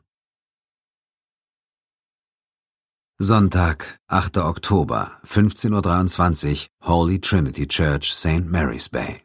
Sonntag, achter Oktober, fünfzehn Uhr dreiundzwanzig, Holy Trinity Church, Saint Mary's Bay.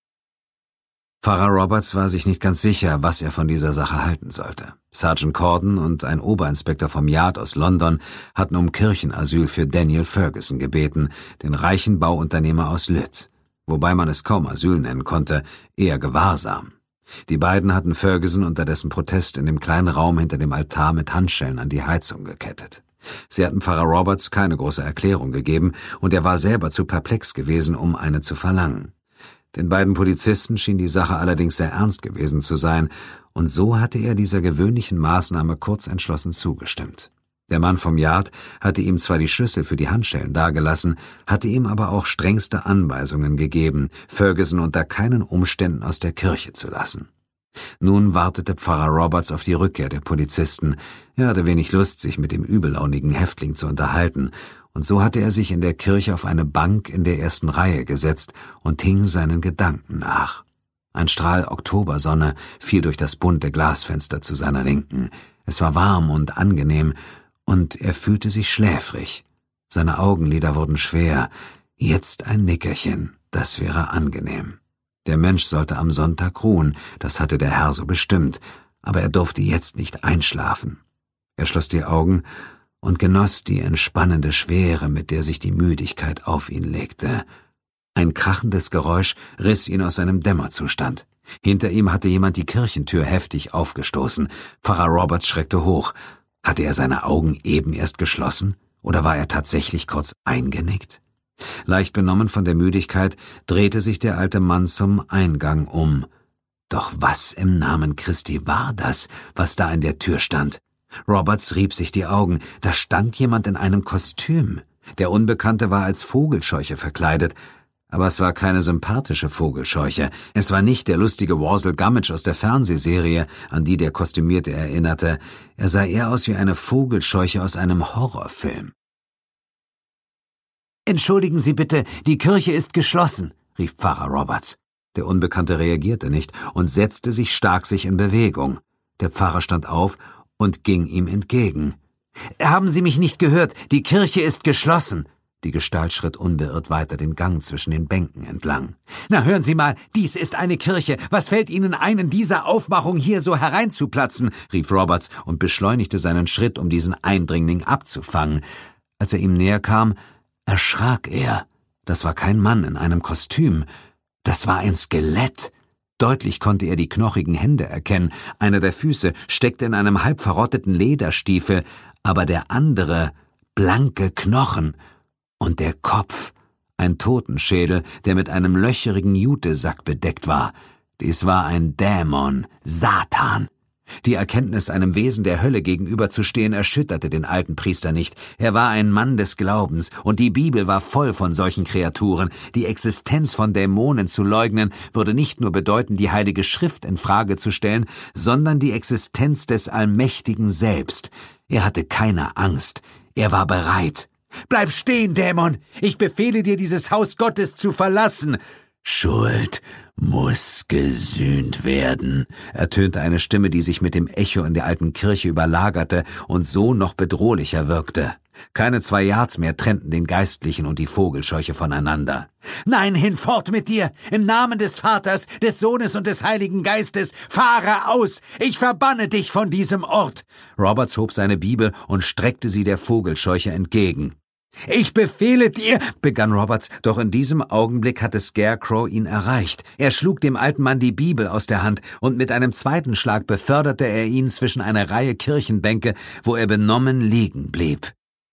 Pfarrer Roberts war sich nicht ganz sicher, was er von dieser Sache halten sollte. Sergeant Corden und ein Oberinspektor vom Yard aus London hatten um Kirchenasyl für Daniel Ferguson gebeten, den reichen Bauunternehmer aus Lydd, wobei man es kaum Asyl nennen konnte, eher Gewahrsam. Die beiden hatten Ferguson unter dessen Protest in dem kleinen Raum hinter dem Altar mit Handschellen an die Heizung gekettet. Sie hatten Pfarrer Roberts keine große Erklärung gegeben, und er war selber zu perplex gewesen, um eine zu verlangen. Den beiden Polizisten schien die Sache allerdings sehr ernst gewesen zu sein, und so hatte er dieser gewöhnlichen Maßnahme kurzentschlossen zugestimmt. Der Mann vom Yard hatte ihm zwar die Schlüssel für die Handschellen dagelassen, hatte ihm aber auch strengste Anweisungen gegeben, Ferguson unter keinen Umständen aus der Kirche zu lassen. Nun wartete Pfarrer Roberts auf die Rückkehr der Polizisten. Er hatte wenig Lust, sich mit dem übellaunigen Häftling zu unterhalten, und so hatte er sich in der Kirche auf eine Bank in der ersten Reihe gesetzt und hing seinen Gedanken nach. Ein Strahl Oktobersonne fiel durch das bunte Glasfenster zu seiner Linken. Es war warm und angenehm, und er fühlte sich schläfrig. Seine Augenlider wurden schwer. Jetzt ein Nickerchen, das wäre angenehm. Der Mensch sollte am Sonntag ruhen, das hatte der Herr so bestimmt, aber er durfte jetzt nicht einschlafen. Er schloss die Augen und genoss die entspannende Schwere, mit der sich die Müdigkeit auf ihn legte. Ein krachendes Geräusch riss ihn aus seinem Dämmerzustand. Hinter ihm hatte jemand die Kirchentür heftig aufgestoßen. Pfarrer Roberts schreckte hoch. Hatte er seine Augen eben erst geschlossen, oder war er tatsächlich kurz eingenickt? Leicht benommen von der Müdigkeit drehte sich der alte Mann zum Eingang um. Doch was im Namen Christi war das, was da in der Tür stand? Roberts rieb sich die Augen. Da stand jemand in einem Kostüm. Der Unbekannte war als Vogelscheuche verkleidet, aber es war keine sympathische Vogelscheuche. Es war nicht der lustige Worzel Gummidge aus der Fernsehserie, an die der Kostümierte erinnerte. Er sah eher aus wie eine Vogelscheuche aus einem Horrorfilm. »Entschuldigen Sie bitte, die Kirche ist geschlossen«, rief Pfarrer Roberts. Der Unbekannte reagierte nicht und setzte sich stark sich in Bewegung. Der Pfarrer stand auf und ging ihm entgegen. »Haben Sie mich nicht gehört? Die Kirche ist geschlossen!« Die Gestalt schritt unbeirrt weiter den Gang zwischen den Bänken entlang. »Na, hören Sie mal, dies ist eine Kirche. Was fällt Ihnen ein, in dieser Aufmachung hier so hereinzuplatzen?« rief Roberts und beschleunigte seinen Schritt, um diesen Eindringling abzufangen. Als er ihm näher kam, erschrak er. Das war kein Mann in einem Kostüm. Das war ein Skelett. Deutlich konnte er die knochigen Hände erkennen. Einer der Füße steckte in einem halb verrotteten Lederstiefel, aber der andere blanke Knochen. Und der Kopf, ein Totenschädel, der mit einem löcherigen Jutesack bedeckt war. Dies war ein Dämon, Satan. Die Erkenntnis, einem Wesen der Hölle gegenüberzustehen, erschütterte den alten Priester nicht. Er war ein Mann des Glaubens, und die Bibel war voll von solchen Kreaturen. Die Existenz von Dämonen zu leugnen, würde nicht nur bedeuten, die Heilige Schrift in Frage zu stellen, sondern die Existenz des Allmächtigen selbst. Er hatte keine Angst. Er war bereit. »Bleib stehen, Dämon! Ich befehle dir, dieses Haus Gottes zu verlassen!« Schuld muss gesühnt werden, ertönte eine Stimme, die sich mit dem Echo in der alten Kirche überlagerte und so noch bedrohlicher wirkte. Keine zwei Yards mehr trennten den Geistlichen und die Vogelscheuche voneinander. »Nein, hinfort mit dir! Im Namen des Vaters, des Sohnes und des Heiligen Geistes, fahre aus! Ich verbanne dich von diesem Ort!« Roberts hob seine Bibel und streckte sie der Vogelscheuche entgegen. »Ich befehle dir«, begann Roberts, doch in diesem Augenblick hatte Scarecrow ihn erreicht. Er schlug dem alten Mann die Bibel aus der Hand, und mit einem zweiten Schlag beförderte er ihn zwischen eine Reihe Kirchenbänke, wo er benommen liegen blieb.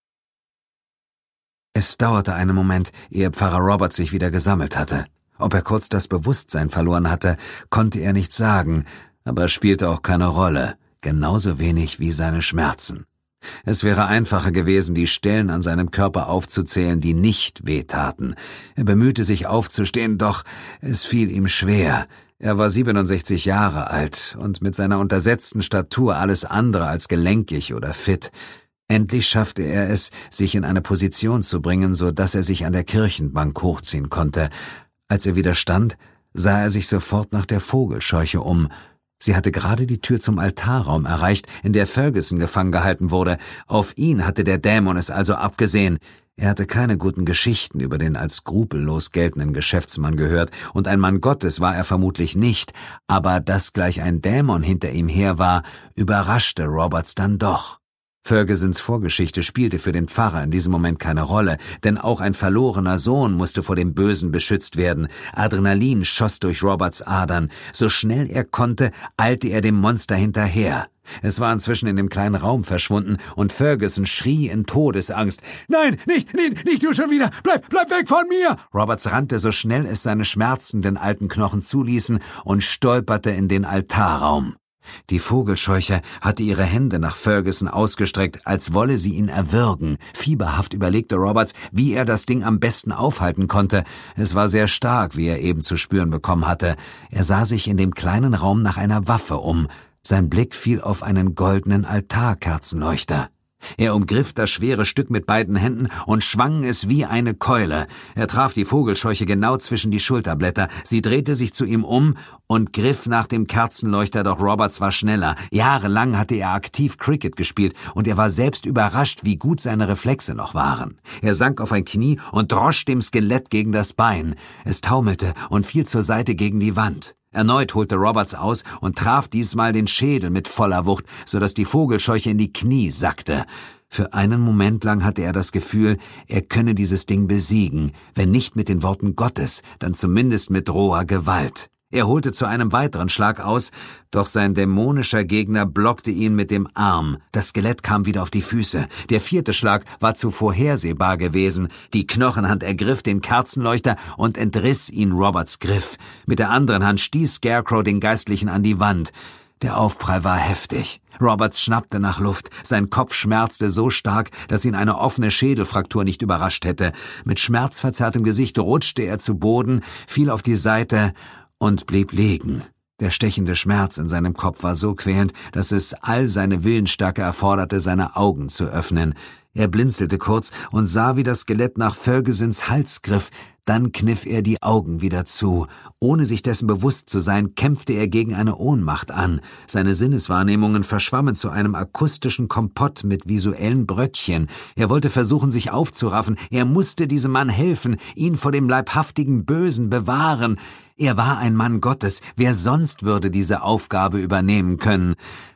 Es dauerte einen Moment, ehe Pfarrer Roberts sich wieder gesammelt hatte. Ob er kurz das Bewusstsein verloren hatte, konnte er nicht sagen, aber es spielte auch keine Rolle, genauso wenig wie seine Schmerzen. Es wäre einfacher gewesen, die Stellen an seinem Körper aufzuzählen, die nicht wehtaten. Er bemühte sich aufzustehen, doch es fiel ihm schwer. Er war siebenundsechzig Jahre alt und mit seiner untersetzten Statur alles andere als gelenkig oder fit. Endlich schaffte er es, sich in eine Position zu bringen, so dass er sich an der Kirchenbank hochziehen konnte. Als er wieder stand, sah er sich sofort nach der Vogelscheuche um. Sie hatte gerade die Tür zum Altarraum erreicht, in der Ferguson gefangen gehalten wurde. Auf ihn hatte der Dämon es also abgesehen. Er hatte keine guten Geschichten über den als skrupellos geltenden Geschäftsmann gehört, und ein Mann Gottes war er vermutlich nicht, aber dass gleich ein Dämon hinter ihm her war, überraschte Roberts dann doch. Fergusons Vorgeschichte spielte für den Pfarrer in diesem Moment keine Rolle, denn auch ein verlorener Sohn musste vor dem Bösen beschützt werden. Adrenalin schoss durch Roberts Adern. So schnell er konnte, eilte er dem Monster hinterher. Es war inzwischen in dem kleinen Raum verschwunden, und Ferguson schrie in Todesangst. »Nein, nicht, nicht, nicht du schon wieder! Bleib, bleib weg von mir!« Roberts rannte, so schnell es seine schmerzenden alten Knochen zuließen, und stolperte in den Altarraum. Die Vogelscheuche hatte ihre Hände nach Ferguson ausgestreckt, als wolle sie ihn erwürgen. Fieberhaft überlegte Roberts, wie er das Ding am besten aufhalten konnte. Es war sehr stark, wie er eben zu spüren bekommen hatte. Er sah sich in dem kleinen Raum nach einer Waffe um. Sein Blick fiel auf einen goldenen Altarkerzenleuchter. Er umgriff das schwere Stück mit beiden Händen und schwang es wie eine Keule. Er traf die Vogelscheuche genau zwischen die Schulterblätter. Sie drehte sich zu ihm um und griff nach dem Kerzenleuchter, doch Roberts war schneller. Jahrelang hatte er aktiv Cricket gespielt, und er war selbst überrascht, wie gut seine Reflexe noch waren. Er sank auf ein Knie und drosch dem Skelett gegen das Bein. Es taumelte und fiel zur Seite gegen die Wand. Erneut holte Roberts aus und traf diesmal den Schädel mit voller Wucht, so dass die Vogelscheuche in die Knie sackte. Für einen Moment lang hatte er das Gefühl, er könne dieses Ding besiegen, wenn nicht mit den Worten Gottes, dann zumindest mit roher Gewalt. Er holte zu einem weiteren Schlag aus, doch sein dämonischer Gegner blockte ihn mit dem Arm. Das Skelett kam wieder auf die Füße. Der vierte Schlag war zu vorhersehbar gewesen. Die Knochenhand ergriff den Kerzenleuchter und entriss ihn Roberts Griff. Mit der anderen Hand stieß Scarecrow den Geistlichen an die Wand. Der Aufprall war heftig. Roberts schnappte nach Luft. Sein Kopf schmerzte so stark, dass ihn eine offene Schädelfraktur nicht überrascht hätte. Mit schmerzverzerrtem Gesicht rutschte er zu Boden, fiel auf die Seite und blieb liegen. Der stechende Schmerz in seinem Kopf war so quälend, dass es all seine Willensstärke erforderte, seine Augen zu öffnen. Er blinzelte kurz und sah, wie das Skelett nach Fergusons Hals griff. Dann kniff er die Augen wieder zu. Ohne sich dessen bewusst zu sein, kämpfte er gegen eine Ohnmacht an. Seine Sinneswahrnehmungen verschwammen zu einem akustischen Kompott mit visuellen Bröckchen. Er wollte versuchen, sich aufzuraffen. Er musste diesem Mann helfen, ihn vor dem leibhaftigen Bösen bewahren. Er war ein Mann Gottes. Wer sonst würde diese Aufgabe übernehmen können?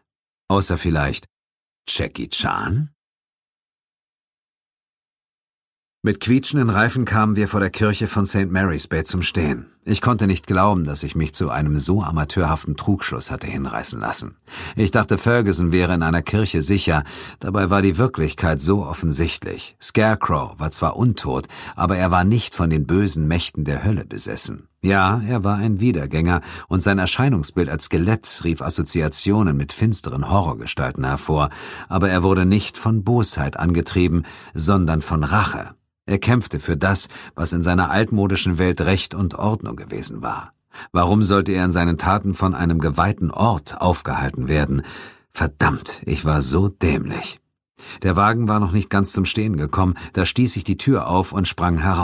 Außer vielleicht Jackie Chan? Mit quietschenden Reifen kamen wir vor der Kirche von Saint Mary's Bay zum Stehen. Ich konnte nicht glauben, dass ich mich zu einem so amateurhaften Trugschluss hatte hinreißen lassen. Ich dachte, Ferguson wäre in einer Kirche sicher, dabei war die Wirklichkeit so offensichtlich. Scarecrow war zwar untot, aber er war nicht von den bösen Mächten der Hölle besessen. Ja, er war ein Wiedergänger, und sein Erscheinungsbild als Skelett rief Assoziationen mit finsteren Horrorgestalten hervor, aber er wurde nicht von Bosheit angetrieben, sondern von Rache. Er kämpfte für das, was in seiner altmodischen Welt Recht und Ordnung gewesen war. Warum sollte er in seinen Taten von einem geweihten Ort aufgehalten werden? Verdammt, ich war so dämlich. Der Wagen war noch nicht ganz zum Stehen gekommen, da stieß ich die Tür auf und sprang heraus.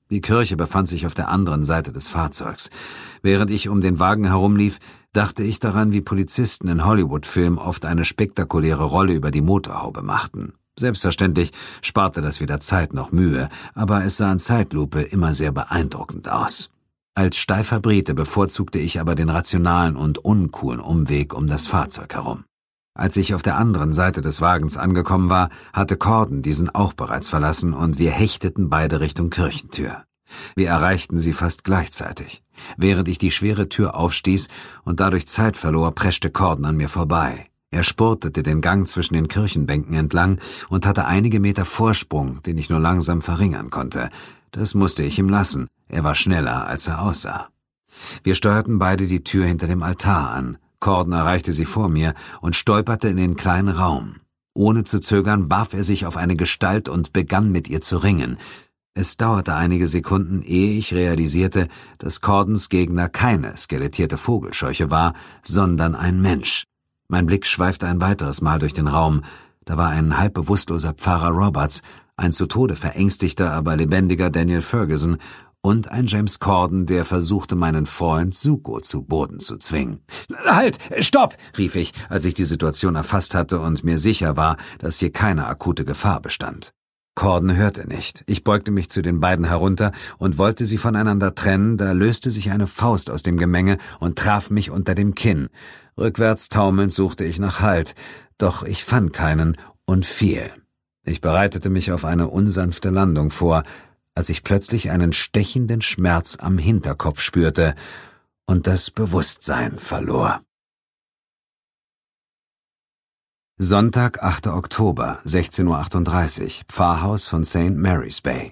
Die Kirche befand sich auf der anderen Seite des Fahrzeugs. Während ich um den Wagen herumlief, dachte ich daran, wie Polizisten in Hollywood-Filmen oft eine spektakuläre Rolle über die Motorhaube machten. Selbstverständlich sparte das weder Zeit noch Mühe, aber es sah in Zeitlupe immer sehr beeindruckend aus. Als steifer Brite bevorzugte ich aber den rationalen und uncoolen Umweg um das Fahrzeug herum. Als ich auf der anderen Seite des Wagens angekommen war, hatte Corden diesen auch bereits verlassen und wir hechteten beide Richtung Kirchentür. Wir erreichten sie fast gleichzeitig. Während ich die schwere Tür aufstieß und dadurch Zeit verlor, preschte Corden an mir vorbei. Er spurtete den Gang zwischen den Kirchenbänken entlang und hatte einige Meter Vorsprung, den ich nur langsam verringern konnte. Das musste ich ihm lassen. Er war schneller, als er aussah. Wir steuerten beide die Tür hinter dem Altar an. Corden erreichte sie vor mir und stolperte in den kleinen Raum. Ohne zu zögern warf er sich auf eine Gestalt und begann mit ihr zu ringen. Es dauerte einige Sekunden, ehe ich realisierte, dass Cordens Gegner keine skelettierte Vogelscheuche war, sondern ein Mensch. Mein Blick schweifte ein weiteres Mal durch den Raum. Da war ein halb bewusstloser Pfarrer Roberts, ein zu Tode verängstigter, aber lebendiger Daniel Ferguson und ein James Corden, der versuchte, meinen Freund Zuko zu Boden zu zwingen. »Halt! Stopp!« rief ich, als ich die Situation erfasst hatte und mir sicher war, dass hier keine akute Gefahr bestand. Corden hörte nicht. Ich beugte mich zu den beiden herunter und wollte sie voneinander trennen, da löste sich eine Faust aus dem Gemenge und traf mich unter dem Kinn. Rückwärts taumelnd suchte ich nach Halt, doch ich fand keinen und fiel. Ich bereitete mich auf eine unsanfte Landung vor, als ich plötzlich einen stechenden Schmerz am Hinterkopf spürte und das Bewusstsein verlor. Sonntag, achter Oktober, sechzehn Uhr achtunddreißig, Pfarrhaus von Saint Mary's Bay.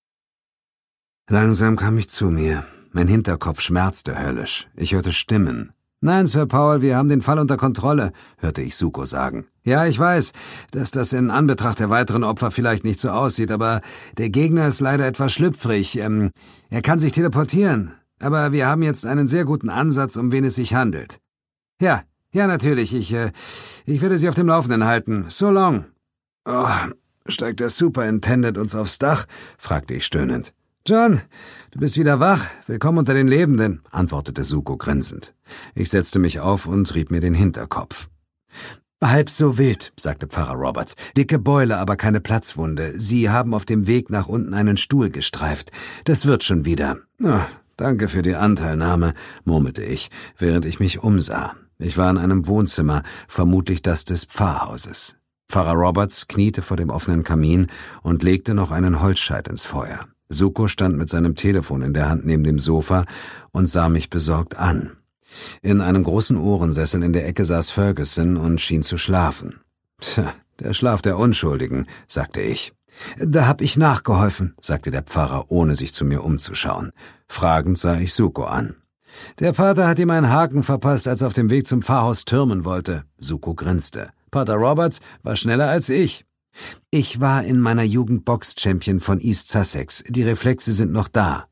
Langsam kam ich zu mir. Mein Hinterkopf schmerzte höllisch. Ich hörte Stimmen. »Nein, Sir Paul, wir haben den Fall unter Kontrolle«, hörte ich Zuko sagen. »Ja, ich weiß, dass das in Anbetracht der weiteren Opfer vielleicht nicht so aussieht, aber der Gegner ist leider etwas schlüpfrig. Ähm, er kann sich teleportieren, aber wir haben jetzt einen sehr guten Ansatz, um wen es sich handelt.« »Ja, ja, natürlich, ich, äh, ich werde Sie auf dem Laufenden halten. So long.« »Oh, steigt der Superintendent uns aufs Dach?« fragte ich stöhnend. »John, du bist wieder wach. Willkommen unter den Lebenden«, antwortete Zuko grinsend. Ich setzte mich auf und rieb mir den Hinterkopf. »Halb so wild«, sagte Pfarrer Roberts. »Dicke Beule, aber keine Platzwunde. Sie haben auf dem Weg nach unten einen Stuhl gestreift. Das wird schon wieder.« Oh, »Danke für die Anteilnahme«, murmelte ich, während ich mich umsah. Ich war in einem Wohnzimmer, vermutlich das des Pfarrhauses. Pfarrer Roberts kniete vor dem offenen Kamin und legte noch einen Holzscheit ins Feuer. Zuko stand mit seinem Telefon in der Hand neben dem Sofa und sah mich besorgt an. In einem großen Ohrensessel in der Ecke saß Ferguson und schien zu schlafen. »Tja, der Schlaf der Unschuldigen«, sagte ich. »Da hab ich nachgeholfen«, sagte der Pfarrer, ohne sich zu mir umzuschauen. Fragend sah ich Zuko an. »Der Pater hat ihm einen Haken verpasst, als er auf dem Weg zum Pfarrhaus türmen wollte.« Zuko grinste. »Pater Roberts war schneller als ich.« »Ich war in meiner Jugend Box-Champion von East Sussex. Die Reflexe sind noch da.«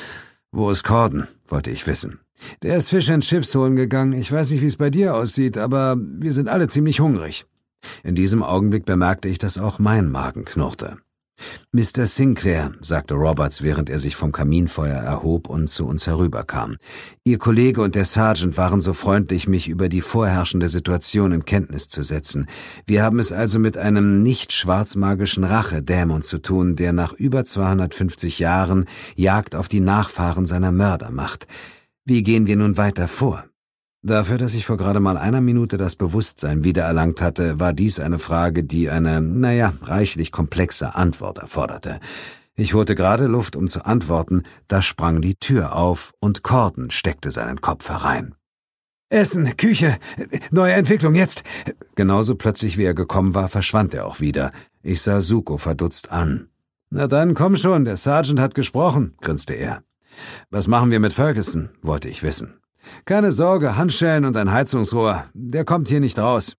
»Wo ist Corden?« wollte ich wissen. »Der ist Fish and Chips holen gegangen. Ich weiß nicht, wie es bei dir aussieht, aber wir sind alle ziemlich hungrig.« In diesem Augenblick bemerkte ich, dass auch mein Magen knurrte. »Mister Sinclair«, sagte Roberts, während er sich vom Kaminfeuer erhob und zu uns herüberkam. »Ihr Kollege und der Sergeant waren so freundlich, mich über die vorherrschende Situation in Kenntnis zu setzen. Wir haben es also mit einem nicht schwarzmagischen Rachedämon zu tun, der nach über zweihundertfünfzig Jahren Jagd auf die Nachfahren seiner Mörder macht. Wie gehen wir nun weiter vor?« Dafür, dass ich vor gerade mal einer Minute das Bewusstsein wiedererlangt hatte, war dies eine Frage, die eine, naja, reichlich komplexe Antwort erforderte. Ich holte gerade Luft, um zu antworten, da sprang die Tür auf und Corden steckte seinen Kopf herein. »Essen, Küche, neue Entwicklung, jetzt!« Genauso plötzlich wie er gekommen war, verschwand er auch wieder. Ich sah Zuko verdutzt an. »Na dann, komm schon, der Sergeant hat gesprochen«, grinste er. »Was machen wir mit Ferguson?« wollte ich wissen. »Keine Sorge, Handschellen und ein Heizungsrohr. Der kommt hier nicht raus.«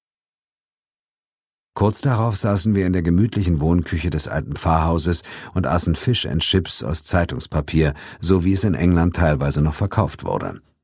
Kurz darauf saßen wir in der gemütlichen Wohnküche des alten Pfarrhauses und aßen Fish and Chips aus Zeitungspapier, so wie es in England teilweise noch verkauft wurde.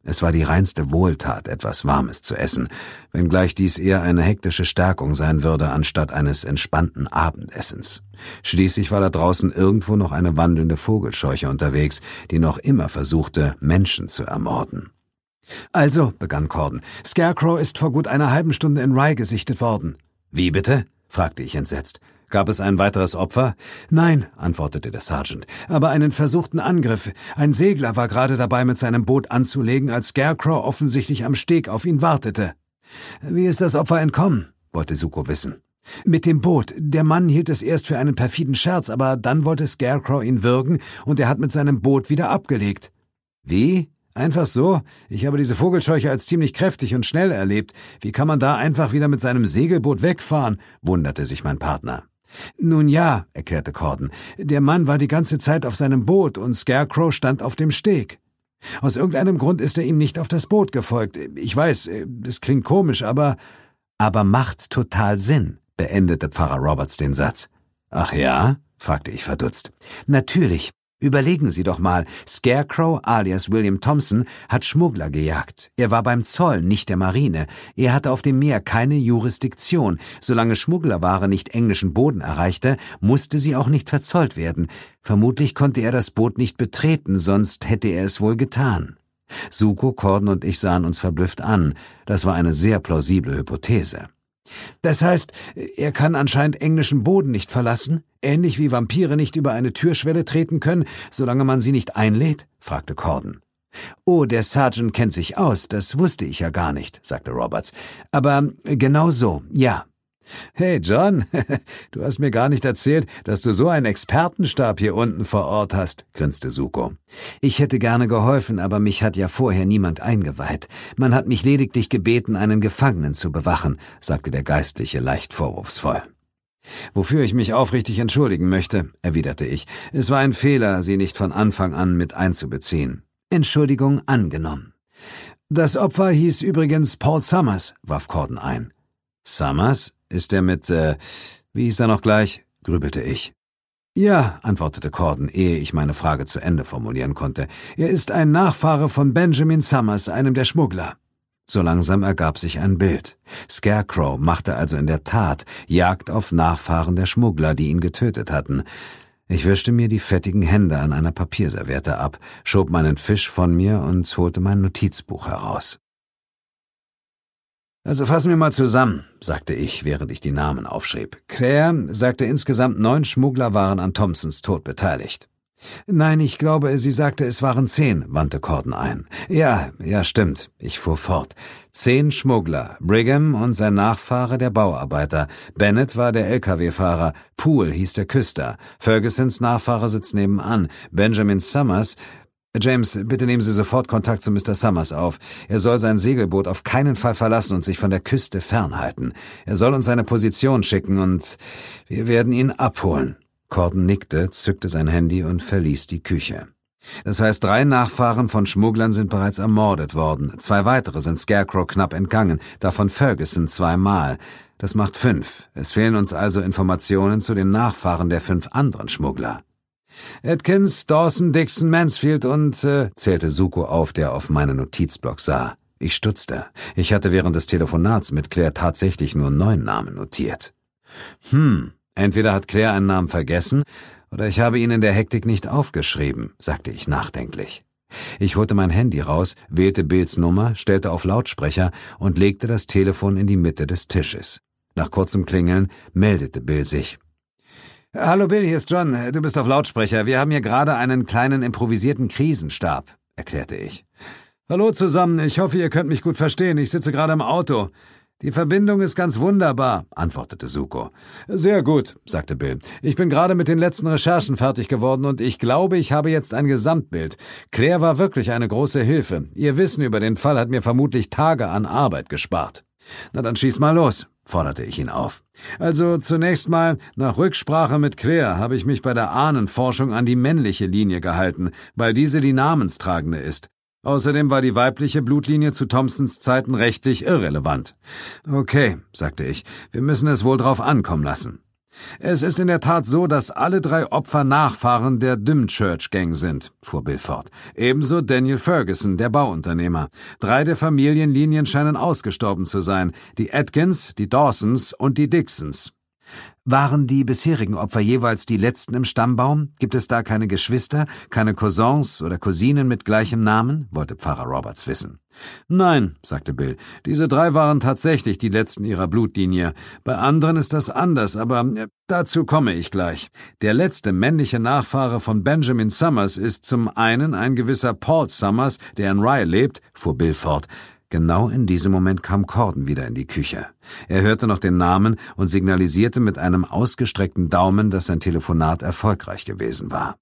Es war die reinste Wohltat, etwas Warmes zu essen, wenngleich dies eher eine hektische Stärkung sein würde, anstatt eines entspannten Abendessens. Schließlich war da draußen irgendwo noch eine wandelnde Vogelscheuche unterwegs, die noch immer versuchte, Menschen zu ermorden. »Also«, begann Corden, »Scarecrow ist vor gut einer halben Stunde in Rye gesichtet worden.« »Wie bitte?« fragte ich entsetzt. »Gab es ein weiteres Opfer?« »Nein«, antwortete der Sergeant, »aber einen versuchten Angriff. Ein Segler war gerade dabei, mit seinem Boot anzulegen, als Scarecrow offensichtlich am Steg auf ihn wartete.« »Wie ist das Opfer entkommen?« wollte Zuko wissen. »Mit dem Boot. Der Mann hielt es erst für einen perfiden Scherz, aber dann wollte Scarecrow ihn würgen und er hat mit seinem Boot wieder abgelegt.« »Wie? Einfach so? Ich habe diese Vogelscheuche als ziemlich kräftig und schnell erlebt. Wie kann man da einfach wieder mit seinem Segelboot wegfahren?« wunderte sich mein Partner. »Nun ja«, erklärte Corden, »der Mann war die ganze Zeit auf seinem Boot und Scarecrow stand auf dem Steg. Aus irgendeinem Grund ist er ihm nicht auf das Boot gefolgt. Ich weiß, das klingt komisch, aber...« »Aber macht total Sinn«, beendete Pfarrer Roberts den Satz. »Ach ja?« fragte ich verdutzt. »Natürlich. Überlegen Sie doch mal, Scarecrow alias William Thompson hat Schmuggler gejagt. Er war beim Zoll, nicht der Marine. Er hatte auf dem Meer keine Jurisdiktion. Solange Schmugglerware nicht englischen Boden erreichte, musste sie auch nicht verzollt werden. Vermutlich konnte er das Boot nicht betreten, sonst hätte er es wohl getan.« Zuko, Corden und ich sahen uns verblüfft an. Das war eine sehr plausible Hypothese. »Das heißt, er kann anscheinend englischen Boden nicht verlassen, ähnlich wie Vampire nicht über eine Türschwelle treten können, solange man sie nicht einlädt?« fragte Corden. »Oh, der Sergeant kennt sich aus, das wusste ich ja gar nicht«, sagte Roberts. »Aber genau so, ja.« »Hey John, du hast mir gar nicht erzählt, dass du so einen Expertenstab hier unten vor Ort hast«, grinste Zuko. »Ich hätte gerne geholfen, aber mich hat ja vorher niemand eingeweiht. Man hat mich lediglich gebeten, einen Gefangenen zu bewachen«, sagte der Geistliche leicht vorwurfsvoll. »Wofür ich mich aufrichtig entschuldigen möchte«, erwiderte ich. »Es war ein Fehler, Sie nicht von Anfang an mit einzubeziehen.« »Entschuldigung angenommen.« »Das Opfer hieß übrigens Paul Summers«, warf Corden ein. »Summers? Ist er mit, äh, wie hieß er noch gleich?« grübelte ich. »Ja«, antwortete Corden, ehe ich meine Frage zu Ende formulieren konnte. »Er ist ein Nachfahre von Benjamin Summers, einem der Schmuggler.« So langsam ergab sich ein Bild. Scarecrow machte also in der Tat Jagd auf Nachfahren der Schmuggler, die ihn getötet hatten. Ich wischte mir die fettigen Hände an einer Papierserviette ab, schob meinen Fisch von mir und holte mein Notizbuch heraus. »Also fassen wir mal zusammen«, sagte ich, während ich die Namen aufschrieb. »Claire sagte, insgesamt neun Schmuggler waren an Thompsons Tod beteiligt.« »Nein, ich glaube, sie sagte, es waren zehn«, wandte Corden ein. »Ja, ja, stimmt«, ich fuhr fort. »Zehn Schmuggler, Brigham und sein Nachfahre der Bauarbeiter, Bennett war der L K W-Fahrer, Poole hieß der Küster, Fergusons Nachfahre sitzt nebenan, Benjamin Summers...« »James, bitte nehmen Sie sofort Kontakt zu Mister Summers auf. Er soll sein Segelboot auf keinen Fall verlassen und sich von der Küste fernhalten. Er soll uns seine Position schicken und wir werden ihn abholen.« Corden nickte, zückte sein Handy und verließ die Küche. »Das heißt, drei Nachfahren von Schmugglern sind bereits ermordet worden. Zwei weitere sind Scarecrow knapp entgangen, davon Ferguson zweimal. Das macht fünf. Es fehlen uns also Informationen zu den Nachfahren der fünf anderen Schmuggler.« »Atkins, Dawson, Dixon, Mansfield und«, äh, zählte Zuko auf, der auf meinen Notizblock sah. Ich stutzte. Ich hatte während des Telefonats mit Claire tatsächlich nur neun Namen notiert. »Hm, entweder hat Claire einen Namen vergessen, oder ich habe ihn in der Hektik nicht aufgeschrieben«, sagte ich nachdenklich. Ich holte mein Handy raus, wählte Bills Nummer, stellte auf Lautsprecher und legte das Telefon in die Mitte des Tisches. Nach kurzem Klingeln meldete Bill sich. »Hallo Bill, hier ist John. Du bist auf Lautsprecher. Wir haben hier gerade einen kleinen improvisierten Krisenstab«, erklärte ich. »Hallo zusammen. Ich hoffe, ihr könnt mich gut verstehen. Ich sitze gerade im Auto.« »Die Verbindung ist ganz wunderbar«, antwortete Zuko. »Sehr gut«, sagte Bill. »Ich bin gerade mit den letzten Recherchen fertig geworden und ich glaube, ich habe jetzt ein Gesamtbild. Claire war wirklich eine große Hilfe. Ihr Wissen über den Fall hat mir vermutlich Tage an Arbeit gespart.« »Na dann schieß mal los«, forderte ich ihn auf. »Also zunächst mal, nach Rücksprache mit Claire habe ich mich bei der Ahnenforschung an die männliche Linie gehalten, weil diese die namenstragende ist. Außerdem war die weibliche Blutlinie zu Thompsons Zeiten rechtlich irrelevant.« »Okay«, sagte ich, »wir müssen es wohl drauf ankommen lassen.« »Es ist in der Tat so, dass alle drei Opfer Nachfahren der Dymchurch-Gang sind«, fuhr Bill fort. »Ebenso Daniel Ferguson, der Bauunternehmer. Drei der Familienlinien scheinen ausgestorben zu sein. Die Atkins, die Dawsons und die Dixons.« »Waren die bisherigen Opfer jeweils die letzten im Stammbaum? Gibt es da keine Geschwister, keine Cousins oder Cousinen mit gleichem Namen?« wollte Pfarrer Roberts wissen. »Nein«, sagte Bill, »diese drei waren tatsächlich die letzten ihrer Blutlinie. Bei anderen ist das anders, aber äh, dazu komme ich gleich. Der letzte männliche Nachfahre von Benjamin Summers ist zum einen ein gewisser Paul Summers, der in Rye lebt«, fuhr Bill fort. Genau in diesem Moment kam Corden wieder in die Küche. Er hörte noch den Namen und signalisierte mit einem ausgestreckten Daumen, dass sein Telefonat erfolgreich gewesen war.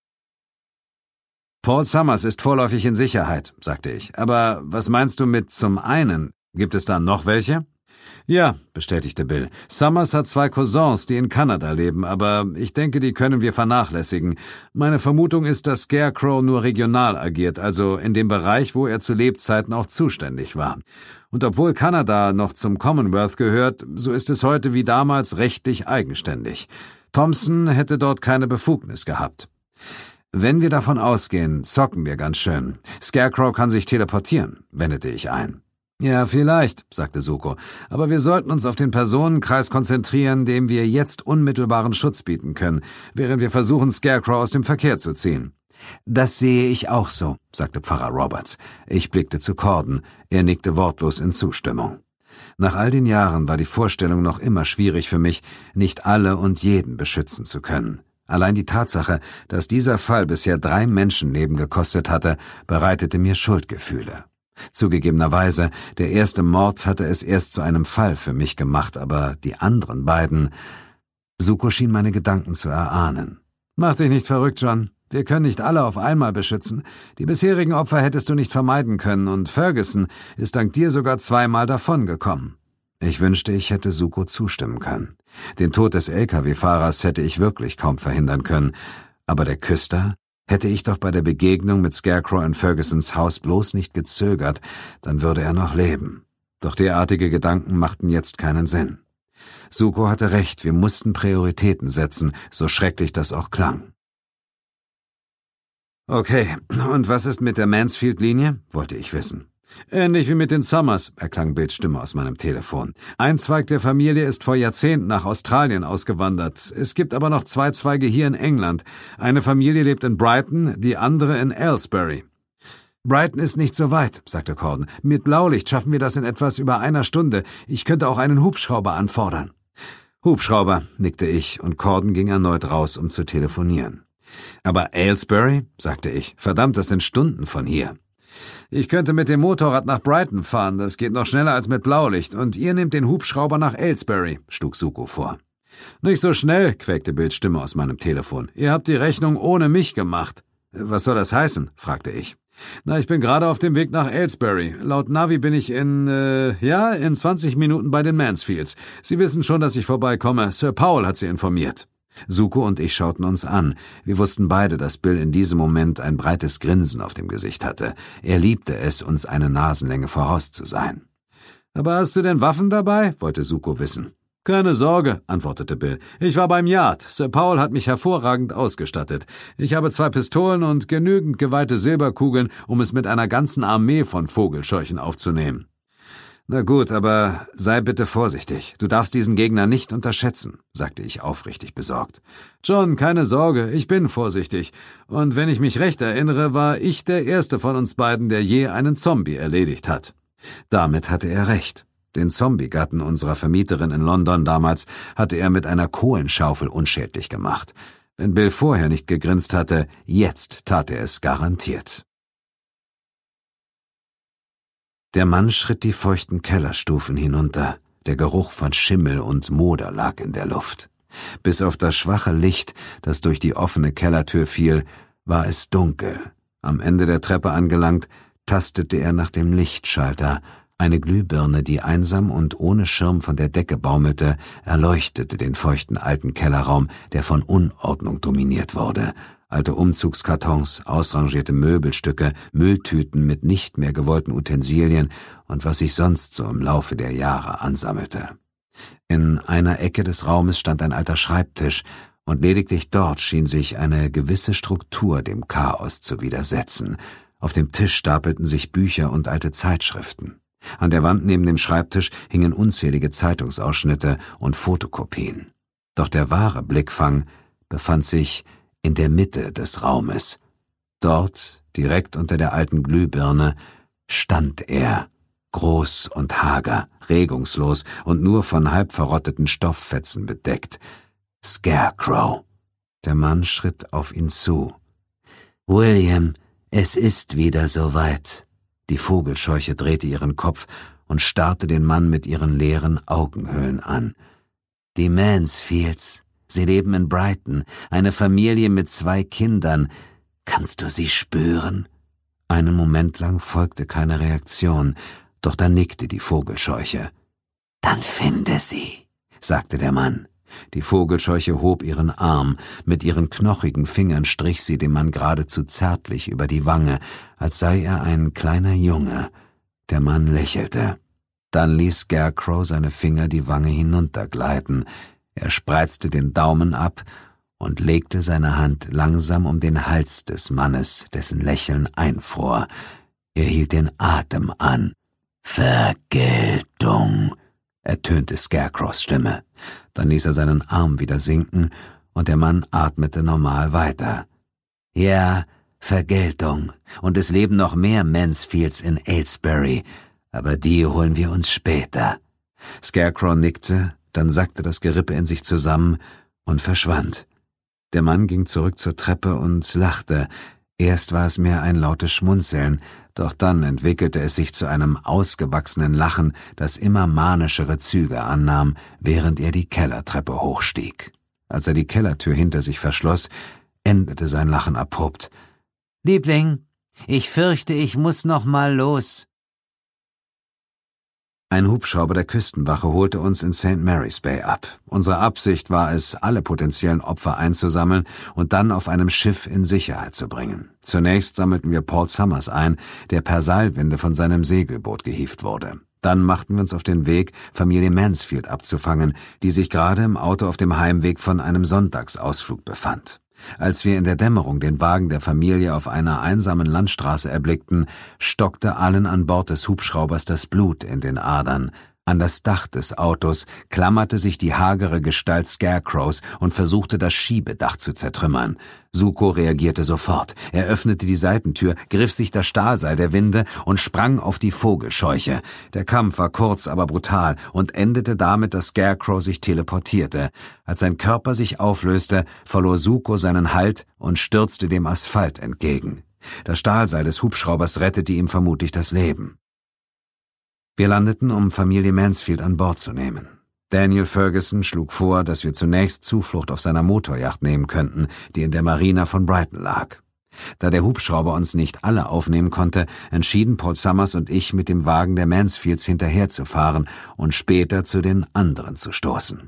»Paul Summers ist vorläufig in Sicherheit«, sagte ich. »Aber was meinst du mit zum einen? Gibt es da noch welche?« »Ja«, bestätigte Bill. »Summers hat zwei Cousins, die in Kanada leben, aber ich denke, die können wir vernachlässigen. Meine Vermutung ist, dass Scarecrow nur regional agiert, also in dem Bereich, wo er zu Lebzeiten auch zuständig war. Und obwohl Kanada noch zum Commonwealth gehört, so ist es heute wie damals rechtlich eigenständig. Thompson hätte dort keine Befugnis gehabt.« »Wenn wir davon ausgehen, zocken wir ganz schön. Scarecrow kann sich teleportieren«, wendete ich ein. »Ja, vielleicht«, sagte Suko, »aber wir sollten uns auf den Personenkreis konzentrieren, dem wir jetzt unmittelbaren Schutz bieten können, während wir versuchen, Scarecrow aus dem Verkehr zu ziehen.« »Das sehe ich auch so«, sagte Pfarrer Roberts. Ich blickte zu Corden. Er nickte wortlos in Zustimmung. Nach all den Jahren war die Vorstellung noch immer schwierig für mich, nicht alle und jeden beschützen zu können. Allein die Tatsache, dass dieser Fall bisher drei Menschenleben gekostet hatte, bereitete mir Schuldgefühle. Zugegebenerweise, der erste Mord hatte es erst zu einem Fall für mich gemacht, aber die anderen beiden... Suko schien meine Gedanken zu erahnen. »Mach dich nicht verrückt, John. Wir können nicht alle auf einmal beschützen. Die bisherigen Opfer hättest du nicht vermeiden können, und Ferguson ist dank dir sogar zweimal davongekommen.« Ich wünschte, ich hätte Suko zustimmen können. Den Tod des L K W-Fahrers hätte ich wirklich kaum verhindern können, aber der Küster... Hätte ich doch bei der Begegnung mit Scarecrow in Fergusons Haus bloß nicht gezögert, dann würde er noch leben. Doch derartige Gedanken machten jetzt keinen Sinn. Suko hatte recht, wir mussten Prioritäten setzen, so schrecklich das auch klang. »Okay, und was ist mit der Mansfield-Linie?« wollte ich wissen. »Ähnlich wie mit den Summers«, erklang Bills Stimme aus meinem Telefon. »Ein Zweig der Familie ist vor Jahrzehnten nach Australien ausgewandert. Es gibt aber noch zwei Zweige hier in England. Eine Familie lebt in Brighton, die andere in Aylesbury.« »Brighton ist nicht so weit«, sagte Corden. »Mit Blaulicht schaffen wir das in etwas über einer Stunde. Ich könnte auch einen Hubschrauber anfordern.« »Hubschrauber«, nickte ich, und Corden ging erneut raus, um zu telefonieren. »Aber Aylesbury?«, sagte ich. »Verdammt, das sind Stunden von hier.« »Ich könnte mit dem Motorrad nach Brighton fahren, das geht noch schneller als mit Blaulicht, und ihr nehmt den Hubschrauber nach Aylesbury«, schlug Suko vor. »Nicht so schnell«, quäkte Bills Stimme aus meinem Telefon. »Ihr habt die Rechnung ohne mich gemacht.« »Was soll das heißen?«, fragte ich. »Na, ich bin gerade auf dem Weg nach Aylesbury. Laut Navi bin ich in, äh, ja, in zwanzig Minuten bei den Mansfields. Sie wissen schon, dass ich vorbeikomme. Sir Paul hat Sie informiert.« Suko und ich schauten uns an. Wir wussten beide, dass Bill in diesem Moment ein breites Grinsen auf dem Gesicht hatte. Er liebte es, uns eine Nasenlänge voraus zu sein. »Aber hast du denn Waffen dabei?«, wollte Suko wissen. »Keine Sorge«, antwortete Bill. »Ich war beim Yard. Sir Paul hat mich hervorragend ausgestattet. Ich habe zwei Pistolen und genügend geweihte Silberkugeln, um es mit einer ganzen Armee von Vogelscheuchen aufzunehmen.« »Na gut, aber sei bitte vorsichtig. Du darfst diesen Gegner nicht unterschätzen«, sagte ich aufrichtig besorgt. »John, keine Sorge, ich bin vorsichtig. Und wenn ich mich recht erinnere, war ich der erste von uns beiden, der je einen Zombie erledigt hat.« Damit hatte er recht. Den Zombie-Gatten unserer Vermieterin in London damals hatte er mit einer Kohlenschaufel unschädlich gemacht. Wenn Bill vorher nicht gegrinst hatte, jetzt tat er es garantiert. Der Mann schritt die feuchten Kellerstufen hinunter. Der Geruch von Schimmel und Moder lag in der Luft. Bis auf das schwache Licht, das durch die offene Kellertür fiel, war es dunkel. Am Ende der Treppe angelangt, tastete er nach dem Lichtschalter. Eine Glühbirne, die einsam und ohne Schirm von der Decke baumelte, erleuchtete den feuchten alten Kellerraum, der von Unordnung dominiert wurde. Alte Umzugskartons, ausrangierte Möbelstücke, Mülltüten mit nicht mehr gewollten Utensilien und was sich sonst so im Laufe der Jahre ansammelte. In einer Ecke des Raumes stand ein alter Schreibtisch, und lediglich dort schien sich eine gewisse Struktur dem Chaos zu widersetzen. Auf dem Tisch stapelten sich Bücher und alte Zeitschriften. An der Wand neben dem Schreibtisch hingen unzählige Zeitungsausschnitte und Fotokopien. Doch der wahre Blickfang befand sich in der Mitte des Raumes. Dort, direkt unter der alten Glühbirne, stand er, groß und hager, regungslos und nur von halb verrotteten Stofffetzen bedeckt. Scarecrow. Der Mann schritt auf ihn zu. »William, es ist wieder soweit.« Die Vogelscheuche drehte ihren Kopf und starrte den Mann mit ihren leeren Augenhöhlen an. »Die Mansfields, sie leben in Brighton, eine Familie mit zwei Kindern. Kannst du sie spüren?« Einen Moment lang folgte keine Reaktion, doch dann nickte die Vogelscheuche. »Dann finde sie«, sagte der Mann. Die Vogelscheuche hob ihren Arm, mit ihren knochigen Fingern strich sie dem Mann geradezu zärtlich über die Wange, als sei er ein kleiner Junge. Der Mann lächelte. Dann ließ Scarecrow seine Finger die Wange hinuntergleiten. Er spreizte den Daumen ab und legte seine Hand langsam um den Hals des Mannes, dessen Lächeln einfror. Er hielt den Atem an. »Vergeltung«, ertönte Scarecrows Stimme. Dann ließ er seinen Arm wieder sinken, und der Mann atmete normal weiter. »Ja, Vergeltung, und es leben noch mehr Mansfields in Aylesbury, aber die holen wir uns später.« Scarecrow nickte, dann sackte das Gerippe in sich zusammen und verschwand. Der Mann ging zurück zur Treppe und lachte. Erst war es mehr ein lautes Schmunzeln, doch dann entwickelte es sich zu einem ausgewachsenen Lachen, das immer manischere Züge annahm, während er die Kellertreppe hochstieg. Als er die Kellertür hinter sich verschloss, endete sein Lachen abrupt. »Liebling, ich fürchte, ich muss noch mal los.« Ein Hubschrauber der Küstenwache holte uns in Saint Mary's Bay ab. Unsere Absicht war es, alle potenziellen Opfer einzusammeln und dann auf einem Schiff in Sicherheit zu bringen. Zunächst sammelten wir Paul Summers ein, der per Seilwinde von seinem Segelboot gehievt wurde. Dann machten wir uns auf den Weg, Familie Mansfield abzufangen, die sich gerade im Auto auf dem Heimweg von einem Sonntagsausflug befand. Als wir in der Dämmerung den Wagen der Familie auf einer einsamen Landstraße erblickten, stockte allen an Bord des Hubschraubers das Blut in den Adern. An das Dach des Autos klammerte sich die hagere Gestalt Scarecrows und versuchte, das Schiebedach zu zertrümmern. Zuko reagierte sofort. Er öffnete die Seitentür, griff sich das Stahlseil der Winde und sprang auf die Vogelscheuche. Der Kampf war kurz, aber brutal und endete damit, dass Scarecrow sich teleportierte. Als sein Körper sich auflöste, verlor Zuko seinen Halt und stürzte dem Asphalt entgegen. Das Stahlseil des Hubschraubers rettete ihm vermutlich das Leben. Wir landeten, um Familie Mansfield an Bord zu nehmen. Daniel Ferguson schlug vor, dass wir zunächst Zuflucht auf seiner Motoryacht nehmen könnten, die in der Marina von Brighton lag. Da der Hubschrauber uns nicht alle aufnehmen konnte, entschieden Paul Summers und ich, mit dem Wagen der Mansfields hinterherzufahren und später zu den anderen zu stoßen.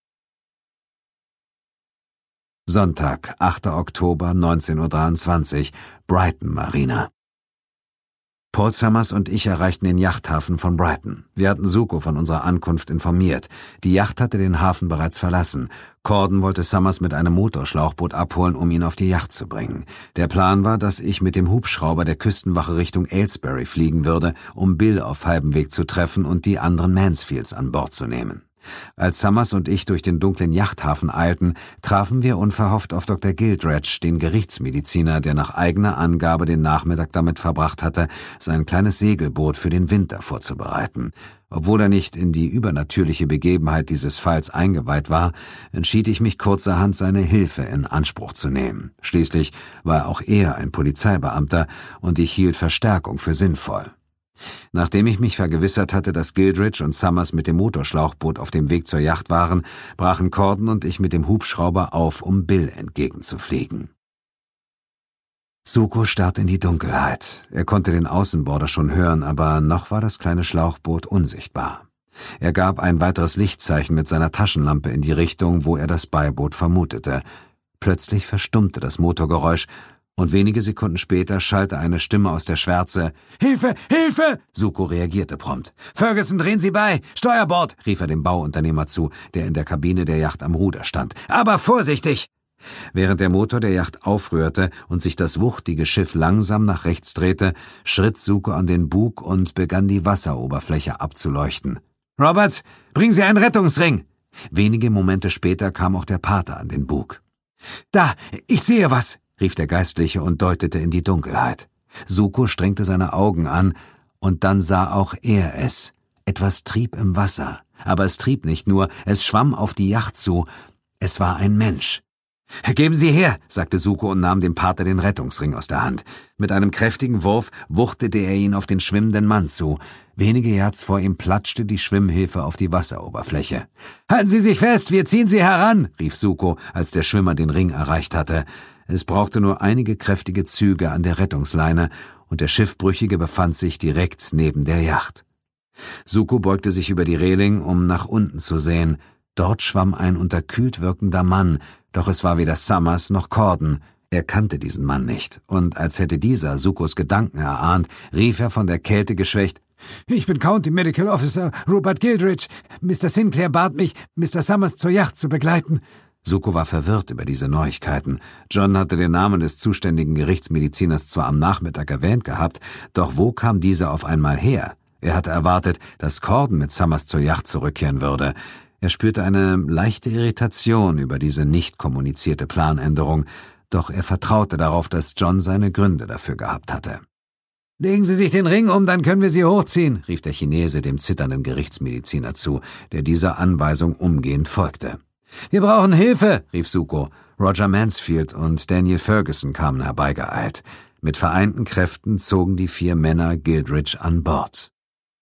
Sonntag, achter Oktober neunzehn Uhr dreiundzwanzig, Brighton Marina. Paul Summers und ich erreichten den Yachthafen von Brighton. Wir hatten Zuko von unserer Ankunft informiert. Die Yacht hatte den Hafen bereits verlassen. Corden wollte Summers mit einem Motorschlauchboot abholen, um ihn auf die Yacht zu bringen. Der Plan war, dass ich mit dem Hubschrauber der Küstenwache Richtung Aylesbury fliegen würde, um Bill auf halbem Weg zu treffen und die anderen Mansfields an Bord zu nehmen. Als Summers und ich durch den dunklen Yachthafen eilten, trafen wir unverhofft auf Doktor Gildredge, den Gerichtsmediziner, der nach eigener Angabe den Nachmittag damit verbracht hatte, sein kleines Segelboot für den Winter vorzubereiten. Obwohl er nicht in die übernatürliche Begebenheit dieses Falls eingeweiht war, entschied ich mich kurzerhand, seine Hilfe in Anspruch zu nehmen. Schließlich war auch er ein Polizeibeamter und ich hielt Verstärkung für sinnvoll. Nachdem ich mich vergewissert hatte, dass Gildredge und Summers mit dem Motorschlauchboot auf dem Weg zur Yacht waren, brachen Corden und ich mit dem Hubschrauber auf, um Bill entgegenzufliegen. Zuko starrte in die Dunkelheit. Er konnte den Außenborder schon hören, aber noch war das kleine Schlauchboot unsichtbar. Er gab ein weiteres Lichtzeichen mit seiner Taschenlampe in die Richtung, wo er das Beiboot vermutete. Plötzlich verstummte das Motorgeräusch Und wenige Sekunden später schallte eine Stimme aus der Schwärze. »Hilfe! Hilfe!« Suko reagierte prompt. »Ferguson, drehen Sie bei! Steuerbord!« rief er dem Bauunternehmer zu, der in der Kabine der Yacht am Ruder stand. »Aber vorsichtig!« Während der Motor der Yacht aufrührte und sich das wuchtige Schiff langsam nach rechts drehte, schritt Suko an den Bug und begann die Wasseroberfläche abzuleuchten. »Roberts, bringen Sie einen Rettungsring!« Wenige Momente später kam auch der Pater an den Bug. »Da, ich sehe was«, rief der Geistliche und deutete in die Dunkelheit. Suko strengte seine Augen an, und dann sah auch er es. Etwas trieb im Wasser, aber es trieb nicht nur, es schwamm auf die Yacht zu. Es war ein Mensch. »Geben Sie her«, sagte Suko und nahm dem Pater den Rettungsring aus der Hand. Mit einem kräftigen Wurf wuchtete er ihn auf den schwimmenden Mann zu. Wenige Yards vor ihm platschte die Schwimmhilfe auf die Wasseroberfläche. »Halten Sie sich fest, wir ziehen Sie heran«, rief Suko, als der Schwimmer den Ring erreicht hatte. Es brauchte nur einige kräftige Züge an der Rettungsleine, und der Schiffbrüchige befand sich direkt neben der Yacht. Suko beugte sich über die Reling, um nach unten zu sehen. Dort schwamm ein unterkühlt wirkender Mann, doch es war weder Summers noch Corden. Er kannte diesen Mann nicht, und als hätte dieser Sukos Gedanken erahnt, rief er von der Kälte geschwächt: »Ich bin County Medical Officer Rupert Gildridge. Mister Sinclair bat mich, Mister Summers zur Yacht zu begleiten.« Suko war verwirrt über diese Neuigkeiten. John hatte den Namen des zuständigen Gerichtsmediziners zwar am Nachmittag erwähnt gehabt, doch wo kam dieser auf einmal her? Er hatte erwartet, dass Corden mit Summers zur Yacht zurückkehren würde. Er spürte eine leichte Irritation über diese nicht kommunizierte Planänderung, doch er vertraute darauf, dass John seine Gründe dafür gehabt hatte. »Legen Sie sich den Ring um, dann können wir Sie hochziehen«, rief der Chinese dem zitternden Gerichtsmediziner zu, der dieser Anweisung umgehend folgte. »Wir brauchen Hilfe«, rief Suko. Roger Mansfield und Daniel Ferguson kamen herbeigeeilt. Mit vereinten Kräften zogen die vier Männer Gildridge an Bord.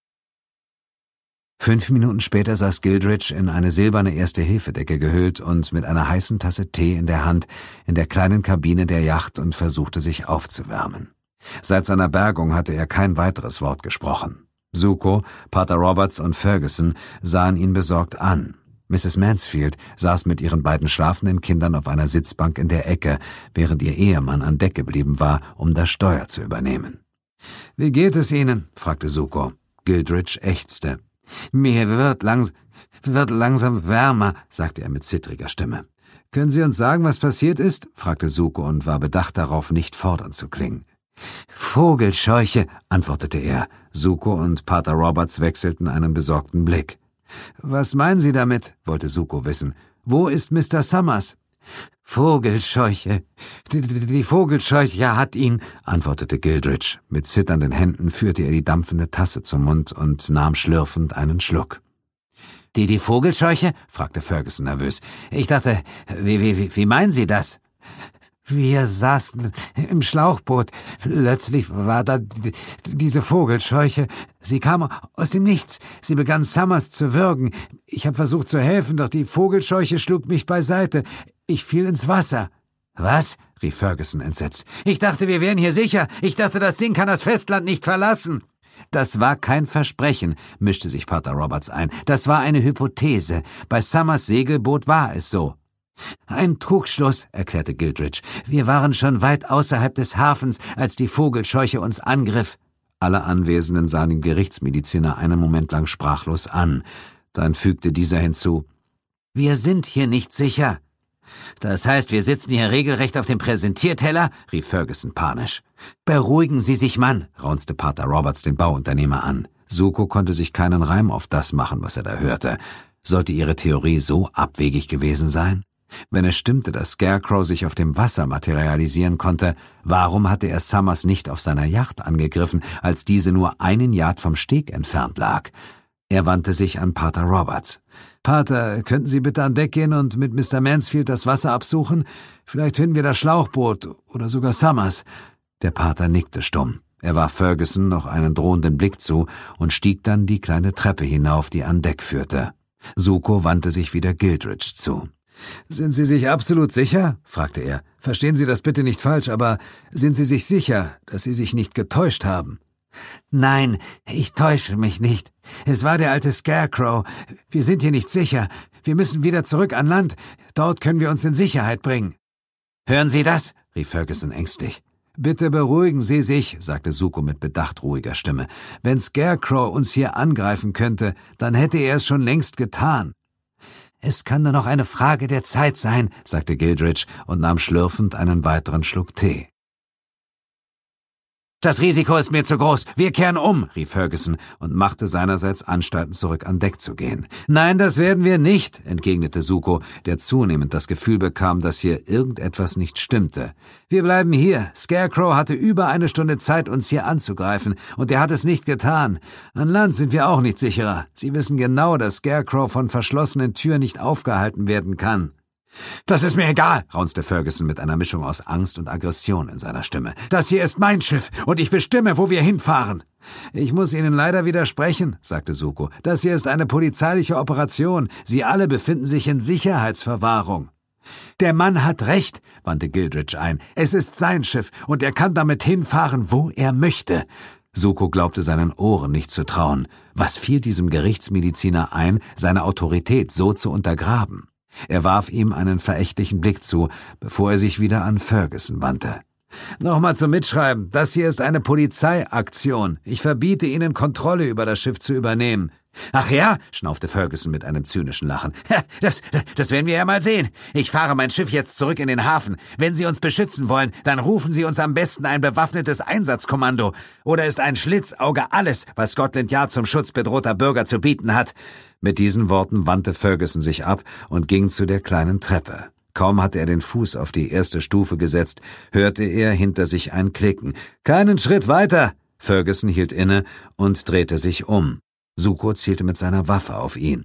Fünf Minuten später saß Gildridge in eine silberne Erste-Hilfe-Decke gehüllt und mit einer heißen Tasse Tee in der Hand in der kleinen Kabine der Yacht und versuchte sich aufzuwärmen. Seit seiner Bergung hatte er kein weiteres Wort gesprochen. Suko, Pater Roberts und Ferguson sahen ihn besorgt an. Misses Mansfield saß mit ihren beiden schlafenden Kindern auf einer Sitzbank in der Ecke, während ihr Ehemann an Deck geblieben war, um das Steuer zu übernehmen. »Wie geht es Ihnen?« fragte Suko. Gildridge ächzte. »Mir wird, langs- wird langsam wärmer«, sagte er mit zittriger Stimme. »Können Sie uns sagen, was passiert ist?« fragte Suko und war bedacht darauf, nicht fordernd zu klingen. »Vogelscheuche«, antwortete er. Suko und Pater Roberts wechselten einen besorgten Blick. »Was meinen Sie damit?« wollte Suko wissen. »Wo ist Mister Summers?« »Vogelscheuche. Die, die, die Vogelscheuche hat ihn«, antwortete Gildridge. Mit zitternden Händen führte er die dampfende Tasse zum Mund und nahm schlürfend einen Schluck. »Die, die Vogelscheuche?« fragte Ferguson nervös. »Ich dachte, wie, wie, wie meinen Sie das?« »Wir saßen im Schlauchboot. Plötzlich war da die, diese Vogelscheuche. Sie kam aus dem Nichts. Sie begann Summers zu würgen. Ich habe versucht zu helfen, doch die Vogelscheuche schlug mich beiseite. Ich fiel ins Wasser.« »Was?« rief Ferguson entsetzt. »Ich dachte, wir wären hier sicher. Ich dachte, das Ding kann das Festland nicht verlassen.« »Das war kein Versprechen«, mischte sich Pater Roberts ein. »Das war eine Hypothese. Bei Summers Segelboot war es so.« »Ein Trugschluss«, erklärte Gildridge. »Wir waren schon weit außerhalb des Hafens, als die Vogelscheuche uns angriff.« Alle Anwesenden sahen den Gerichtsmediziner einen Moment lang sprachlos an. Dann fügte dieser hinzu: »Wir sind hier nicht sicher.« »Das heißt, wir sitzen hier regelrecht auf dem Präsentierteller?« rief Ferguson panisch. »Beruhigen Sie sich, Mann«, raunzte Pater Roberts den Bauunternehmer an. Suko konnte sich keinen Reim auf das machen, was er da hörte. Sollte ihre Theorie so abwegig gewesen sein? Wenn es stimmte, dass Scarecrow sich auf dem Wasser materialisieren konnte, warum hatte er Summers nicht auf seiner Yacht angegriffen, als diese nur einen Yard vom Steg entfernt lag? Er wandte sich an Pater Roberts. »Pater, könnten Sie bitte an Deck gehen und mit Mister Mansfield das Wasser absuchen? Vielleicht finden wir das Schlauchboot oder sogar Summers.« Der Pater nickte stumm. Er warf Ferguson noch einen drohenden Blick zu und stieg dann die kleine Treppe hinauf, die an Deck führte. Suko wandte sich wieder Gildridge zu. »Sind Sie sich absolut sicher?« fragte er. »Verstehen Sie das bitte nicht falsch, aber sind Sie sich sicher, dass Sie sich nicht getäuscht haben?« »Nein, ich täusche mich nicht. Es war der alte Scarecrow. Wir sind hier nicht sicher. Wir müssen wieder zurück an Land. Dort können wir uns in Sicherheit bringen.« »Hören Sie das?« rief Ferguson ängstlich. »Bitte beruhigen Sie sich«, sagte Zuko mit bedacht ruhiger Stimme. »Wenn Scarecrow uns hier angreifen könnte, dann hätte er es schon längst getan.« »Es kann nur noch eine Frage der Zeit sein«, sagte Gildridge und nahm schlürfend einen weiteren Schluck Tee. »Das Risiko ist mir zu groß. Wir kehren um«, rief Ferguson und machte seinerseits Anstalten, zurück an Deck zu gehen. »Nein, das werden wir nicht«, entgegnete Zuko, der zunehmend das Gefühl bekam, dass hier irgendetwas nicht stimmte. »Wir bleiben hier. Scarecrow hatte über eine Stunde Zeit, uns hier anzugreifen, und er hat es nicht getan. An Land sind wir auch nicht sicherer. Sie wissen genau, dass Scarecrow von verschlossenen Türen nicht aufgehalten werden kann.« »Das ist mir egal«, raunzte Ferguson mit einer Mischung aus Angst und Aggression in seiner Stimme. »Das hier ist mein Schiff, und ich bestimme, wo wir hinfahren.« »Ich muss Ihnen leider widersprechen«, sagte Zuko. »Das hier ist eine polizeiliche Operation. Sie alle befinden sich in Sicherheitsverwahrung.« »Der Mann hat recht«, wandte Gildridge ein. »Es ist sein Schiff, und er kann damit hinfahren, wo er möchte.« Zuko glaubte seinen Ohren nicht zu trauen. Was fiel diesem Gerichtsmediziner ein, seine Autorität so zu untergraben? Er warf ihm einen verächtlichen Blick zu, bevor er sich wieder an Ferguson wandte. »Nochmal zum Mitschreiben. Das hier ist eine Polizeiaktion. Ich verbiete Ihnen, Kontrolle über das Schiff zu übernehmen.« »Ach ja«, schnaufte Ferguson mit einem zynischen Lachen. Das, das werden wir ja mal sehen. Ich fahre mein Schiff jetzt zurück in den Hafen. Wenn Sie uns beschützen wollen, dann rufen Sie uns am besten ein bewaffnetes Einsatzkommando. Oder ist ein Schlitzauge alles, was Scotland Yard zum Schutz bedrohter Bürger zu bieten hat?« Mit diesen Worten wandte Ferguson sich ab und ging zu der kleinen Treppe. Kaum hatte er den Fuß auf die erste Stufe gesetzt, hörte er hinter sich ein Klicken. »Keinen Schritt weiter!« Ferguson hielt inne und drehte sich um. Zuko zielte mit seiner Waffe auf ihn.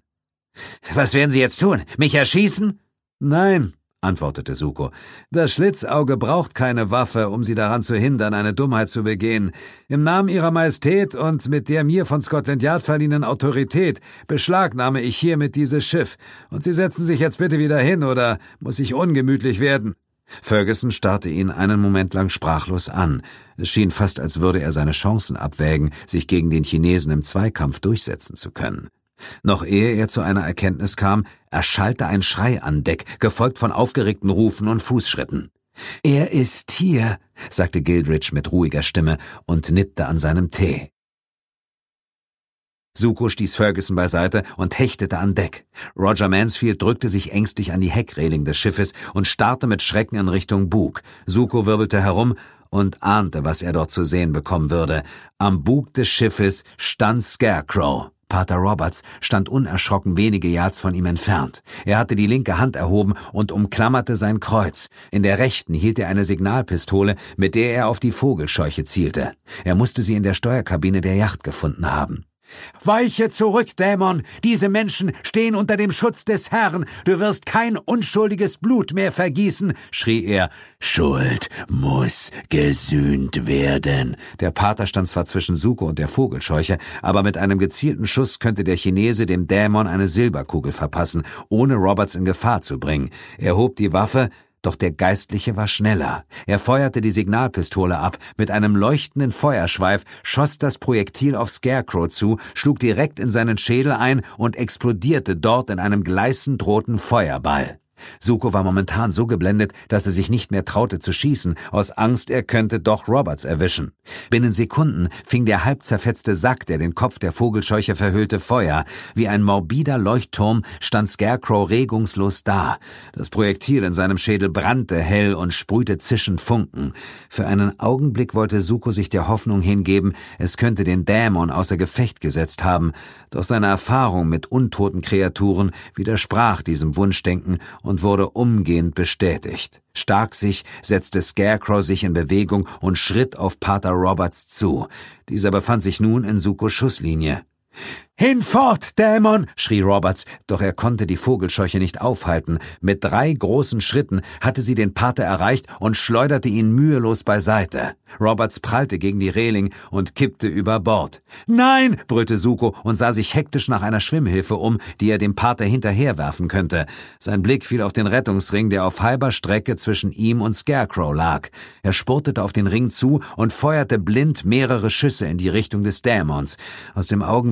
»Was werden Sie jetzt tun? Mich erschießen?« »Nein«, antwortete Zuko. »Das Schlitzauge braucht keine Waffe, um Sie daran zu hindern, eine Dummheit zu begehen. Im Namen Ihrer Majestät und mit der mir von Scotland Yard verliehenen Autorität beschlagnahme ich hiermit dieses Schiff. Und Sie setzen sich jetzt bitte wieder hin, oder muss ich ungemütlich werden?« Ferguson starrte ihn einen Moment lang sprachlos an. Es schien fast, als würde er seine Chancen abwägen, sich gegen den Chinesen im Zweikampf durchsetzen zu können. Noch ehe er zu einer Erkenntnis kam, erschallte ein Schrei an Deck, gefolgt von aufgeregten Rufen und Fußschritten. »Er ist hier«, sagte Gildridge mit ruhiger Stimme und nippte an seinem Tee. Zuko stieß Ferguson beiseite und hechtete an Deck. Roger Mansfield drückte sich ängstlich an die Heckreling des Schiffes und starrte mit Schrecken in Richtung Bug. Zuko wirbelte herum und ahnte, was er dort zu sehen bekommen würde. Am Bug des Schiffes stand Scarecrow. Pater Roberts stand unerschrocken wenige Yards von ihm entfernt. Er hatte die linke Hand erhoben und umklammerte sein Kreuz. In der rechten hielt er eine Signalpistole, mit der er auf die Vogelscheuche zielte. Er musste sie in der Steuerkabine der Yacht gefunden haben. »Weiche zurück, Dämon! Diese Menschen stehen unter dem Schutz des Herrn! Du wirst kein unschuldiges Blut mehr vergießen!« schrie er. »Schuld muss gesühnt werden!« Der Pater stand zwar zwischen Zuko und der Vogelscheuche, aber mit einem gezielten Schuss könnte der Chinese dem Dämon eine Silberkugel verpassen, ohne Roberts in Gefahr zu bringen. Er hob die Waffe, doch der Geistliche war schneller. Er feuerte die Signalpistole ab. Mit einem leuchtenden Feuerschweif schoss das Projektil auf Scarecrow zu, schlug direkt in seinen Schädel ein und explodierte dort in einem gleißend roten Feuerball. Zuko war momentan so geblendet, dass er sich nicht mehr traute zu schießen, aus Angst, er könnte doch Roberts erwischen. Binnen Sekunden fing der halb zerfetzte Sack, der den Kopf der Vogelscheuche verhüllte, Feuer. Wie ein morbider Leuchtturm stand Scarecrow regungslos da. Das Projektil in seinem Schädel brannte hell und sprühte zischend Funken. Für einen Augenblick wollte Zuko sich der Hoffnung hingeben, es könnte den Dämon außer Gefecht gesetzt haben. Doch seine Erfahrung mit untoten Kreaturen widersprach diesem Wunschdenken und wurde umgehend bestätigt. Starksich setzte Scarecrow sich in Bewegung und schritt auf Pater Roberts zu. Dieser befand sich nun in Zukos Schusslinie. »Hinfort, Dämon!« schrie Roberts, doch er konnte die Vogelscheuche nicht aufhalten. Mit drei großen Schritten hatte sie den Pater erreicht und schleuderte ihn mühelos beiseite. Roberts prallte gegen die Reling und kippte über Bord. »Nein!« brüllte Zuko und sah sich hektisch nach einer Schwimmhilfe um, die er dem Pater hinterherwerfen könnte. Sein Blick fiel auf den Rettungsring, der auf halber Strecke zwischen ihm und Scarecrow lag. Er spurtete auf den Ring zu und feuerte blind mehrere Schüsse in die Richtung des Dämons. Aus dem Augenwinkel sah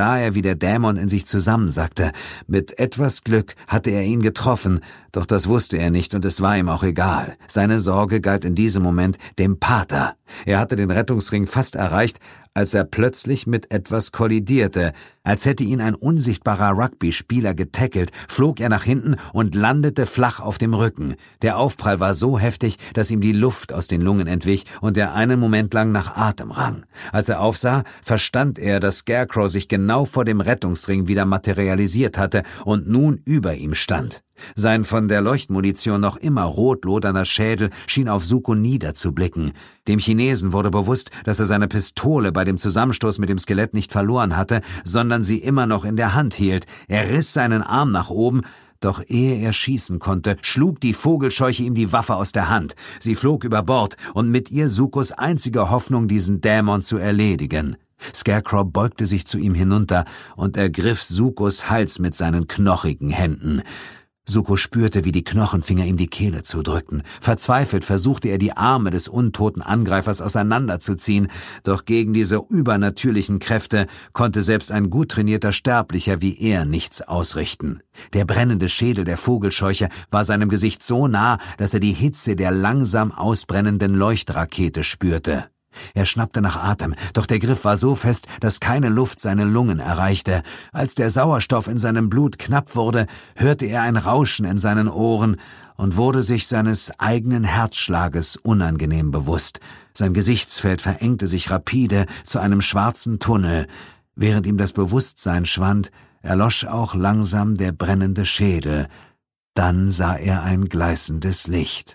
sah er, wie der Dämon in sich zusammensackte. Mit etwas Glück hatte er ihn getroffen, doch das wusste er nicht und es war ihm auch egal. Seine Sorge galt in diesem Moment dem Pater. Er hatte den Rettungsring fast erreicht, als er plötzlich mit etwas kollidierte. Als hätte ihn ein unsichtbarer Rugby-Spieler getackelt, flog er nach hinten und landete flach auf dem Rücken. Der Aufprall war so heftig, dass ihm die Luft aus den Lungen entwich und er einen Moment lang nach Atem rang. Als er aufsah, verstand er, dass Scarecrow sich genau vor dem Rettungsring wieder materialisiert hatte und nun über ihm stand. Sein von der Leuchtmunition noch immer rot lodernder Schädel schien auf Zuko niederzublicken. Dem Chinesen wurde bewusst, dass er seine Pistole bei dem Zusammenstoß mit dem Skelett nicht verloren hatte, sondern sie immer noch in der Hand hielt. Er riss seinen Arm nach oben, doch ehe er schießen konnte, schlug die Vogelscheuche ihm die Waffe aus der Hand. Sie flog über Bord und mit ihr Zukos einzige Hoffnung, diesen Dämon zu erledigen. Scarecrow beugte sich zu ihm hinunter und ergriff Zukos Hals mit seinen knochigen Händen. Zuko spürte, wie die Knochenfinger ihm die Kehle zudrückten. Verzweifelt versuchte er, die Arme des untoten Angreifers auseinanderzuziehen, doch gegen diese übernatürlichen Kräfte konnte selbst ein gut trainierter Sterblicher wie er nichts ausrichten. Der brennende Schädel der Vogelscheuche war seinem Gesicht so nah, dass er die Hitze der langsam ausbrennenden Leuchtrakete spürte. Er schnappte nach Atem, doch der Griff war so fest, dass keine Luft seine Lungen erreichte. Als der Sauerstoff in seinem Blut knapp wurde, hörte er ein Rauschen in seinen Ohren und wurde sich seines eigenen Herzschlages unangenehm bewusst. Sein Gesichtsfeld verengte sich rapide zu einem schwarzen Tunnel. Während ihm das Bewusstsein schwand, erlosch auch langsam der brennende Schädel. Dann sah er ein gleißendes Licht.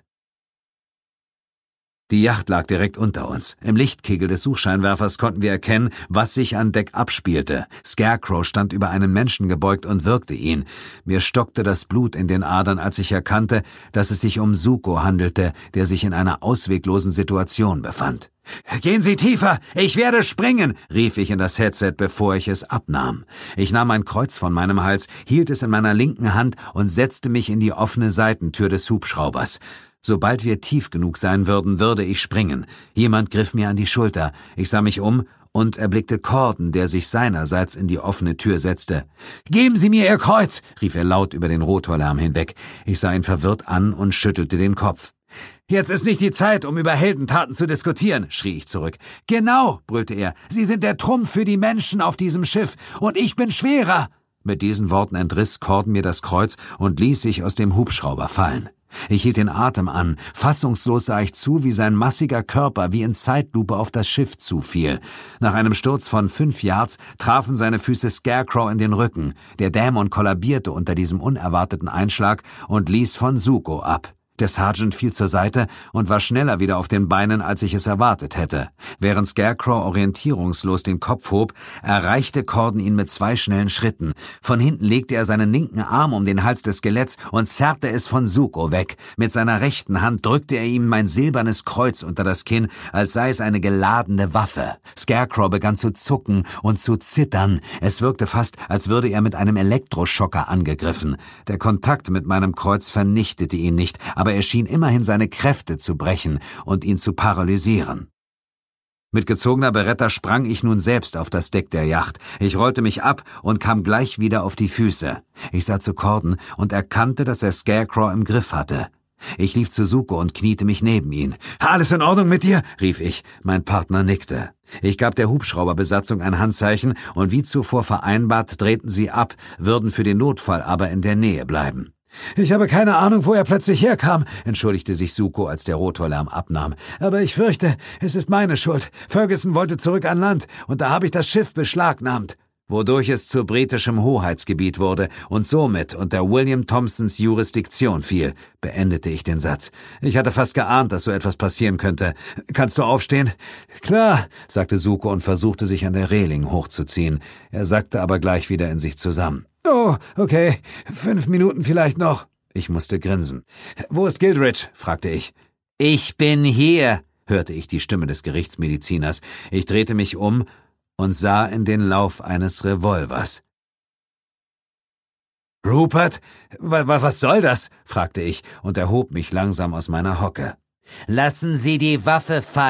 Die Yacht lag direkt unter uns. Im Lichtkegel des Suchscheinwerfers konnten wir erkennen, was sich an Deck abspielte. Scarecrow stand über einen Menschen gebeugt und würgte ihn. Mir stockte das Blut in den Adern, als ich erkannte, dass es sich um Zuko handelte, der sich in einer ausweglosen Situation befand. »Gehen Sie tiefer! Ich werde springen!« rief ich in das Headset, bevor ich es abnahm. Ich nahm ein Kreuz von meinem Hals, hielt es in meiner linken Hand und setzte mich in die offene Seitentür des Hubschraubers. Sobald wir tief genug sein würden, würde ich springen. Jemand griff mir an die Schulter. Ich sah mich um und erblickte Corden, der sich seinerseits in die offene Tür setzte. »Geben Sie mir Ihr Kreuz!« rief er laut über den Rotorlärm hinweg. Ich sah ihn verwirrt an und schüttelte den Kopf. »Jetzt ist nicht die Zeit, um über Heldentaten zu diskutieren«, schrie ich zurück. »Genau«, brüllte er, »Sie sind der Trumpf für die Menschen auf diesem Schiff, und ich bin schwerer!« Mit diesen Worten entriss Corden mir das Kreuz und ließ sich aus dem Hubschrauber fallen. Ich hielt den Atem an. Fassungslos sah ich zu, wie sein massiger Körper wie in Zeitlupe auf das Schiff zufiel. Nach einem Sturz von fünf Yards trafen seine Füße Scarecrow in den Rücken. Der Dämon kollabierte unter diesem unerwarteten Einschlag und ließ von Zuko ab. Der Sergeant fiel zur Seite und war schneller wieder auf den Beinen, als ich es erwartet hätte. Während Scarecrow orientierungslos den Kopf hob, erreichte Corden ihn mit zwei schnellen Schritten. Von hinten legte er seinen linken Arm um den Hals des Skeletts und zerrte es von Zuko weg. Mit seiner rechten Hand drückte er ihm mein silbernes Kreuz unter das Kinn, als sei es eine geladene Waffe. Scarecrow begann zu zucken und zu zittern. Es wirkte fast, als würde er mit einem Elektroschocker angegriffen. Der Kontakt mit meinem Kreuz vernichtete ihn nicht, aber er schien immerhin seine Kräfte zu brechen und ihn zu paralysieren. Mit gezogener Beretta sprang ich nun selbst auf das Deck der Yacht. Ich rollte mich ab und kam gleich wieder auf die Füße. Ich sah zu Corden und erkannte, dass er Scarecrow im Griff hatte. Ich lief zu Zuko und kniete mich neben ihn. »Alles in Ordnung mit dir?« rief ich. Mein Partner nickte. Ich gab der Hubschrauberbesatzung ein Handzeichen und wie zuvor vereinbart drehten sie ab, würden für den Notfall aber in der Nähe bleiben. »Ich habe keine Ahnung, wo er plötzlich herkam«, entschuldigte sich Zuko, als der Rotorlärm abnahm. »Aber ich fürchte, es ist meine Schuld. Ferguson wollte zurück an Land, und da habe ich das Schiff beschlagnahmt.« Wodurch es zu britischem Hoheitsgebiet wurde und somit unter William Thompsons Jurisdiktion fiel, beendete ich den Satz. Ich hatte fast geahnt, dass so etwas passieren könnte. »Kannst du aufstehen?« »Klar«, sagte Zuko und versuchte sich an der Reling hochzuziehen. Er sackte aber gleich wieder in sich zusammen. »Oh, okay. Fünf Minuten vielleicht noch.« Ich musste grinsen. »Wo ist Gildridge?« fragte ich. »Ich bin hier«, hörte ich die Stimme des Gerichtsmediziners. Ich drehte mich um und sah in den Lauf eines Revolvers. »Rupert? W- was soll das?« fragte ich und erhob mich langsam aus meiner Hocke. »Lassen Sie die Waffe fallen«,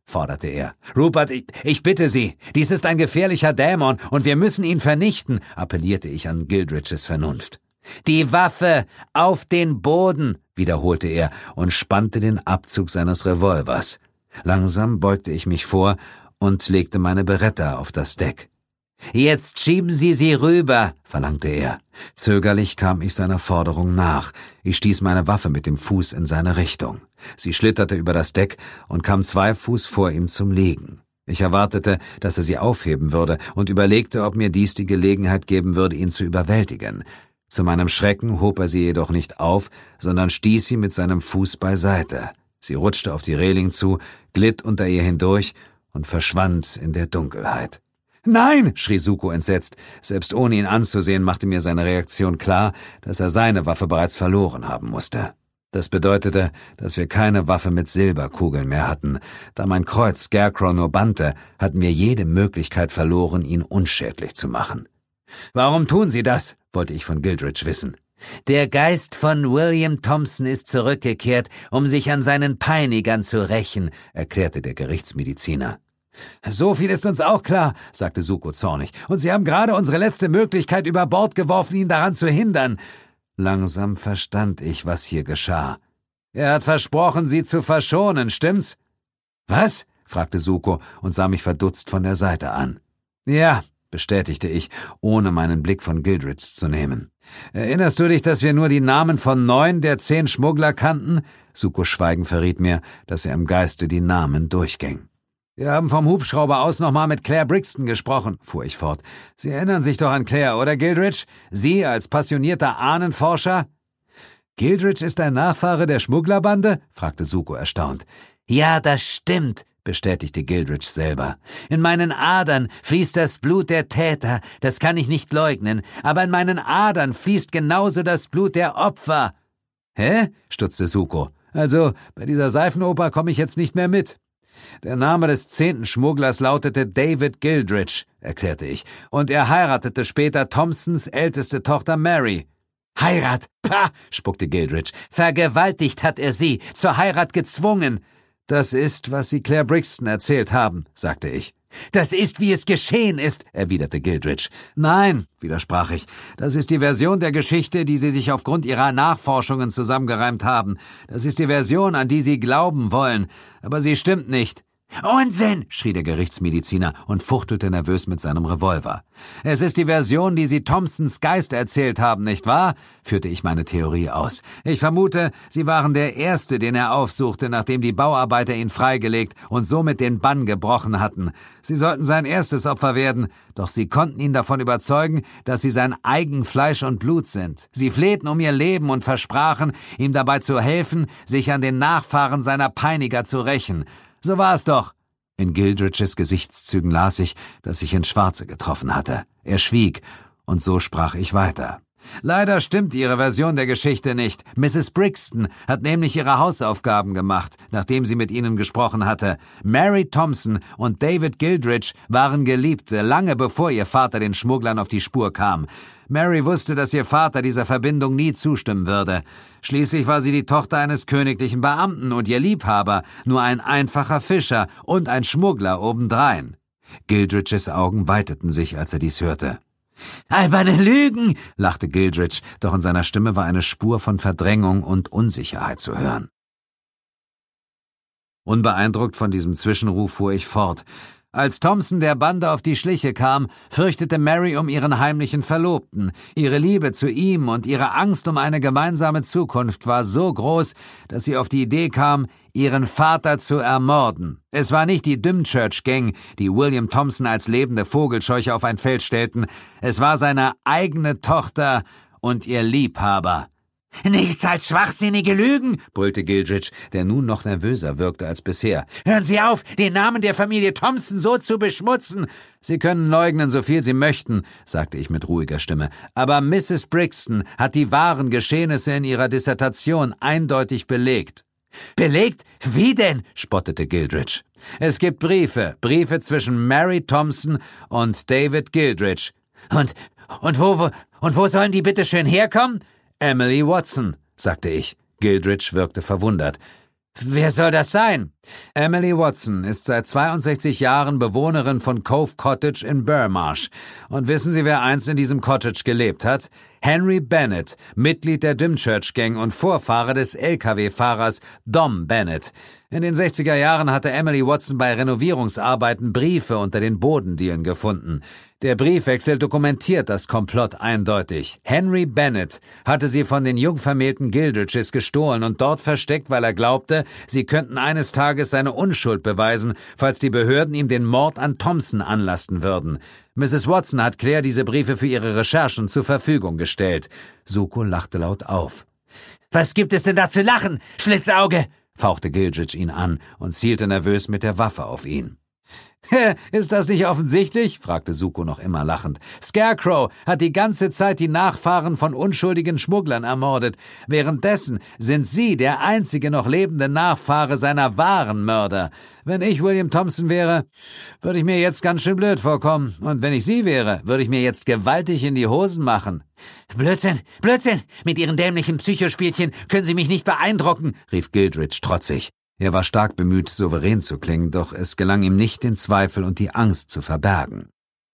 forderte er. »Rupert, ich, ich bitte Sie, dies ist ein gefährlicher Dämon und wir müssen ihn vernichten«, appellierte ich an Gildridges Vernunft. »Die Waffe auf den Boden«, wiederholte er und spannte den Abzug seines Revolvers. Langsam beugte ich mich vor und legte meine Beretta auf das Deck. »Jetzt schieben Sie sie rüber«, verlangte er. Zögerlich kam ich seiner Forderung nach. Ich stieß meine Waffe mit dem Fuß in seine Richtung. Sie schlitterte über das Deck und kam zwei Fuß vor ihm zum Liegen. Ich erwartete, dass er sie aufheben würde und überlegte, ob mir dies die Gelegenheit geben würde, ihn zu überwältigen. Zu meinem Schrecken hob er sie jedoch nicht auf, sondern stieß sie mit seinem Fuß beiseite. Sie rutschte auf die Reling zu, glitt unter ihr hindurch und verschwand in der Dunkelheit. »Nein«, schrie Zuko entsetzt. Selbst ohne ihn anzusehen, machte mir seine Reaktion klar, dass er seine Waffe bereits verloren haben musste. Das bedeutete, dass wir keine Waffe mit Silberkugeln mehr hatten. Da mein Kreuz Scarecrow nur bannte, hatten wir jede Möglichkeit verloren, ihn unschädlich zu machen. »Warum tun Sie das?« wollte ich von Gildridge wissen. »Der Geist von William Thompson ist zurückgekehrt, um sich an seinen Peinigern zu rächen«, erklärte der Gerichtsmediziner. »So viel ist uns auch klar«, sagte Zuko zornig, »und Sie haben gerade unsere letzte Möglichkeit über Bord geworfen, ihn daran zu hindern.« Langsam verstand ich, was hier geschah. »Er hat versprochen, Sie zu verschonen, stimmt's?« »Was?« fragte Zuko und sah mich verdutzt von der Seite an. »Ja«, bestätigte ich, ohne meinen Blick von Gildridge zu nehmen. »Erinnerst du dich, dass wir nur die Namen von neun der zehn Schmuggler kannten?« Zukos Schweigen verriet mir, dass er im Geiste die Namen durchging. »Wir haben vom Hubschrauber aus nochmal mit Claire Brixton gesprochen«, fuhr ich fort. »Sie erinnern sich doch an Claire, oder Gildridge? Sie als passionierter Ahnenforscher?« »Gildridge ist ein Nachfahre der Schmugglerbande?« fragte Zuko erstaunt. »Ja, das stimmt«, bestätigte Gildridge selber. »In meinen Adern fließt das Blut der Täter, das kann ich nicht leugnen, aber in meinen Adern fließt genauso das Blut der Opfer.« »Hä?« stutzte Zuko. »Also, bei dieser Seifenoper komme ich jetzt nicht mehr mit.« »Der Name des zehnten Schmugglers lautete David Gildridge«, erklärte ich, »und er heiratete später Thompsons älteste Tochter Mary.« »Heirat? Pah!« spuckte Gildridge. »Vergewaltigt hat er sie, zur Heirat gezwungen.« »Das ist, was Sie Claire Brixton erzählt haben«, sagte ich. »Das ist, wie es geschehen ist«, erwiderte Gildridge. »Nein«, widersprach ich, »das ist die Version der Geschichte, die Sie sich aufgrund Ihrer Nachforschungen zusammengereimt haben. Das ist die Version, an die Sie glauben wollen. Aber sie stimmt nicht.« »Unsinn«, schrie der Gerichtsmediziner und fuchtelte nervös mit seinem Revolver. »Es ist die Version, die Sie Thompsons Geist erzählt haben, nicht wahr?« führte ich meine Theorie aus. »Ich vermute, Sie waren der Erste, den er aufsuchte, nachdem die Bauarbeiter ihn freigelegt und somit den Bann gebrochen hatten. Sie sollten sein erstes Opfer werden, doch Sie konnten ihn davon überzeugen, dass Sie sein eigen Fleisch und Blut sind. Sie flehten um ihr Leben und versprachen, ihm dabei zu helfen, sich an den Nachfahren seiner Peiniger zu rächen. So war es doch.« In Gildridges Gesichtszügen las ich, dass ich ins Schwarze getroffen hatte. Er schwieg, und so sprach ich weiter. »Leider stimmt Ihre Version der Geschichte nicht. Misses Brixton hat nämlich ihre Hausaufgaben gemacht, nachdem sie mit Ihnen gesprochen hatte. Mary Thompson und David Gildridge waren Geliebte, lange bevor Ihr Vater den Schmugglern auf die Spur kam. Mary wusste, dass ihr Vater dieser Verbindung nie zustimmen würde. Schließlich war sie die Tochter eines königlichen Beamten und ihr Liebhaber nur ein einfacher Fischer und ein Schmuggler obendrein.« Gildridges Augen weiteten sich, als er dies hörte. »Alberne Lügen«, lachte Gildridge, doch in seiner Stimme war eine Spur von Verdrängung und Unsicherheit zu hören. Unbeeindruckt von diesem Zwischenruf fuhr ich fort. Als Thompson der Bande auf die Schliche kam, fürchtete Mary um ihren heimlichen Verlobten. Ihre Liebe zu ihm und ihre Angst um eine gemeinsame Zukunft war so groß, dass sie auf die Idee kam, ihren Vater zu ermorden. Es war nicht die Dymchurch Gang, die William Thompson als lebende Vogelscheuche auf ein Feld stellten. Es war seine eigene Tochter und ihr Liebhaber. »Nichts als schwachsinnige Lügen«, brüllte Gildridge, der nun noch nervöser wirkte als bisher. »Hören Sie auf, den Namen der Familie Thompson so zu beschmutzen!« »Sie können leugnen, so viel Sie möchten«, sagte ich mit ruhiger Stimme. »Aber Misses Brixton hat die wahren Geschehnisse in ihrer Dissertation eindeutig belegt.« »Belegt? Wie denn?« spottete Gildridge. »Es gibt Briefe, Briefe zwischen Mary Thompson und David Gildridge.« »Und, und wo, wo, und wo sollen die bitte schön herkommen?« »Emily Watson«, sagte ich. Gildridge wirkte verwundert. »Wer soll das sein?« »Emily Watson ist seit zweiundsechzig Jahren Bewohnerin von Cove Cottage in Burmarsh. Und wissen Sie, wer einst in diesem Cottage gelebt hat? Henry Bennett, Mitglied der Dymchurch Gang und Vorfahre des L K W-Fahrers Dom Bennett. In den sechziger Jahren hatte Emily Watson bei Renovierungsarbeiten Briefe unter den Bodendielen gefunden. Der Briefwechsel dokumentiert das Komplott eindeutig. Henry Bennett hatte sie von den jungvermählten Gildriches gestohlen und dort versteckt, weil er glaubte, sie könnten eines Tages seine Unschuld beweisen, falls die Behörden ihm den Mord an Thompson anlasten würden. Misses Watson hat Claire diese Briefe für ihre Recherchen zur Verfügung gestellt. Suko lachte laut auf. »Was gibt es denn da zu lachen, Schlitzauge?« fauchte Gildritch ihn an und zielte nervös mit der Waffe auf ihn. »Ist das nicht offensichtlich?« fragte Suko noch immer lachend. »Scarecrow hat die ganze Zeit die Nachfahren von unschuldigen Schmugglern ermordet. Währenddessen sind Sie der einzige noch lebende Nachfahre seiner wahren Mörder. Wenn ich William Thompson wäre, würde ich mir jetzt ganz schön blöd vorkommen. Und wenn ich Sie wäre, würde ich mir jetzt gewaltig in die Hosen machen.« »Blödsinn, Blödsinn! Mit Ihren dämlichen Psychospielchen können Sie mich nicht beeindrucken«, rief Gildritch trotzig. Er war stark bemüht, souverän zu klingen, doch es gelang ihm nicht, den Zweifel und die Angst zu verbergen.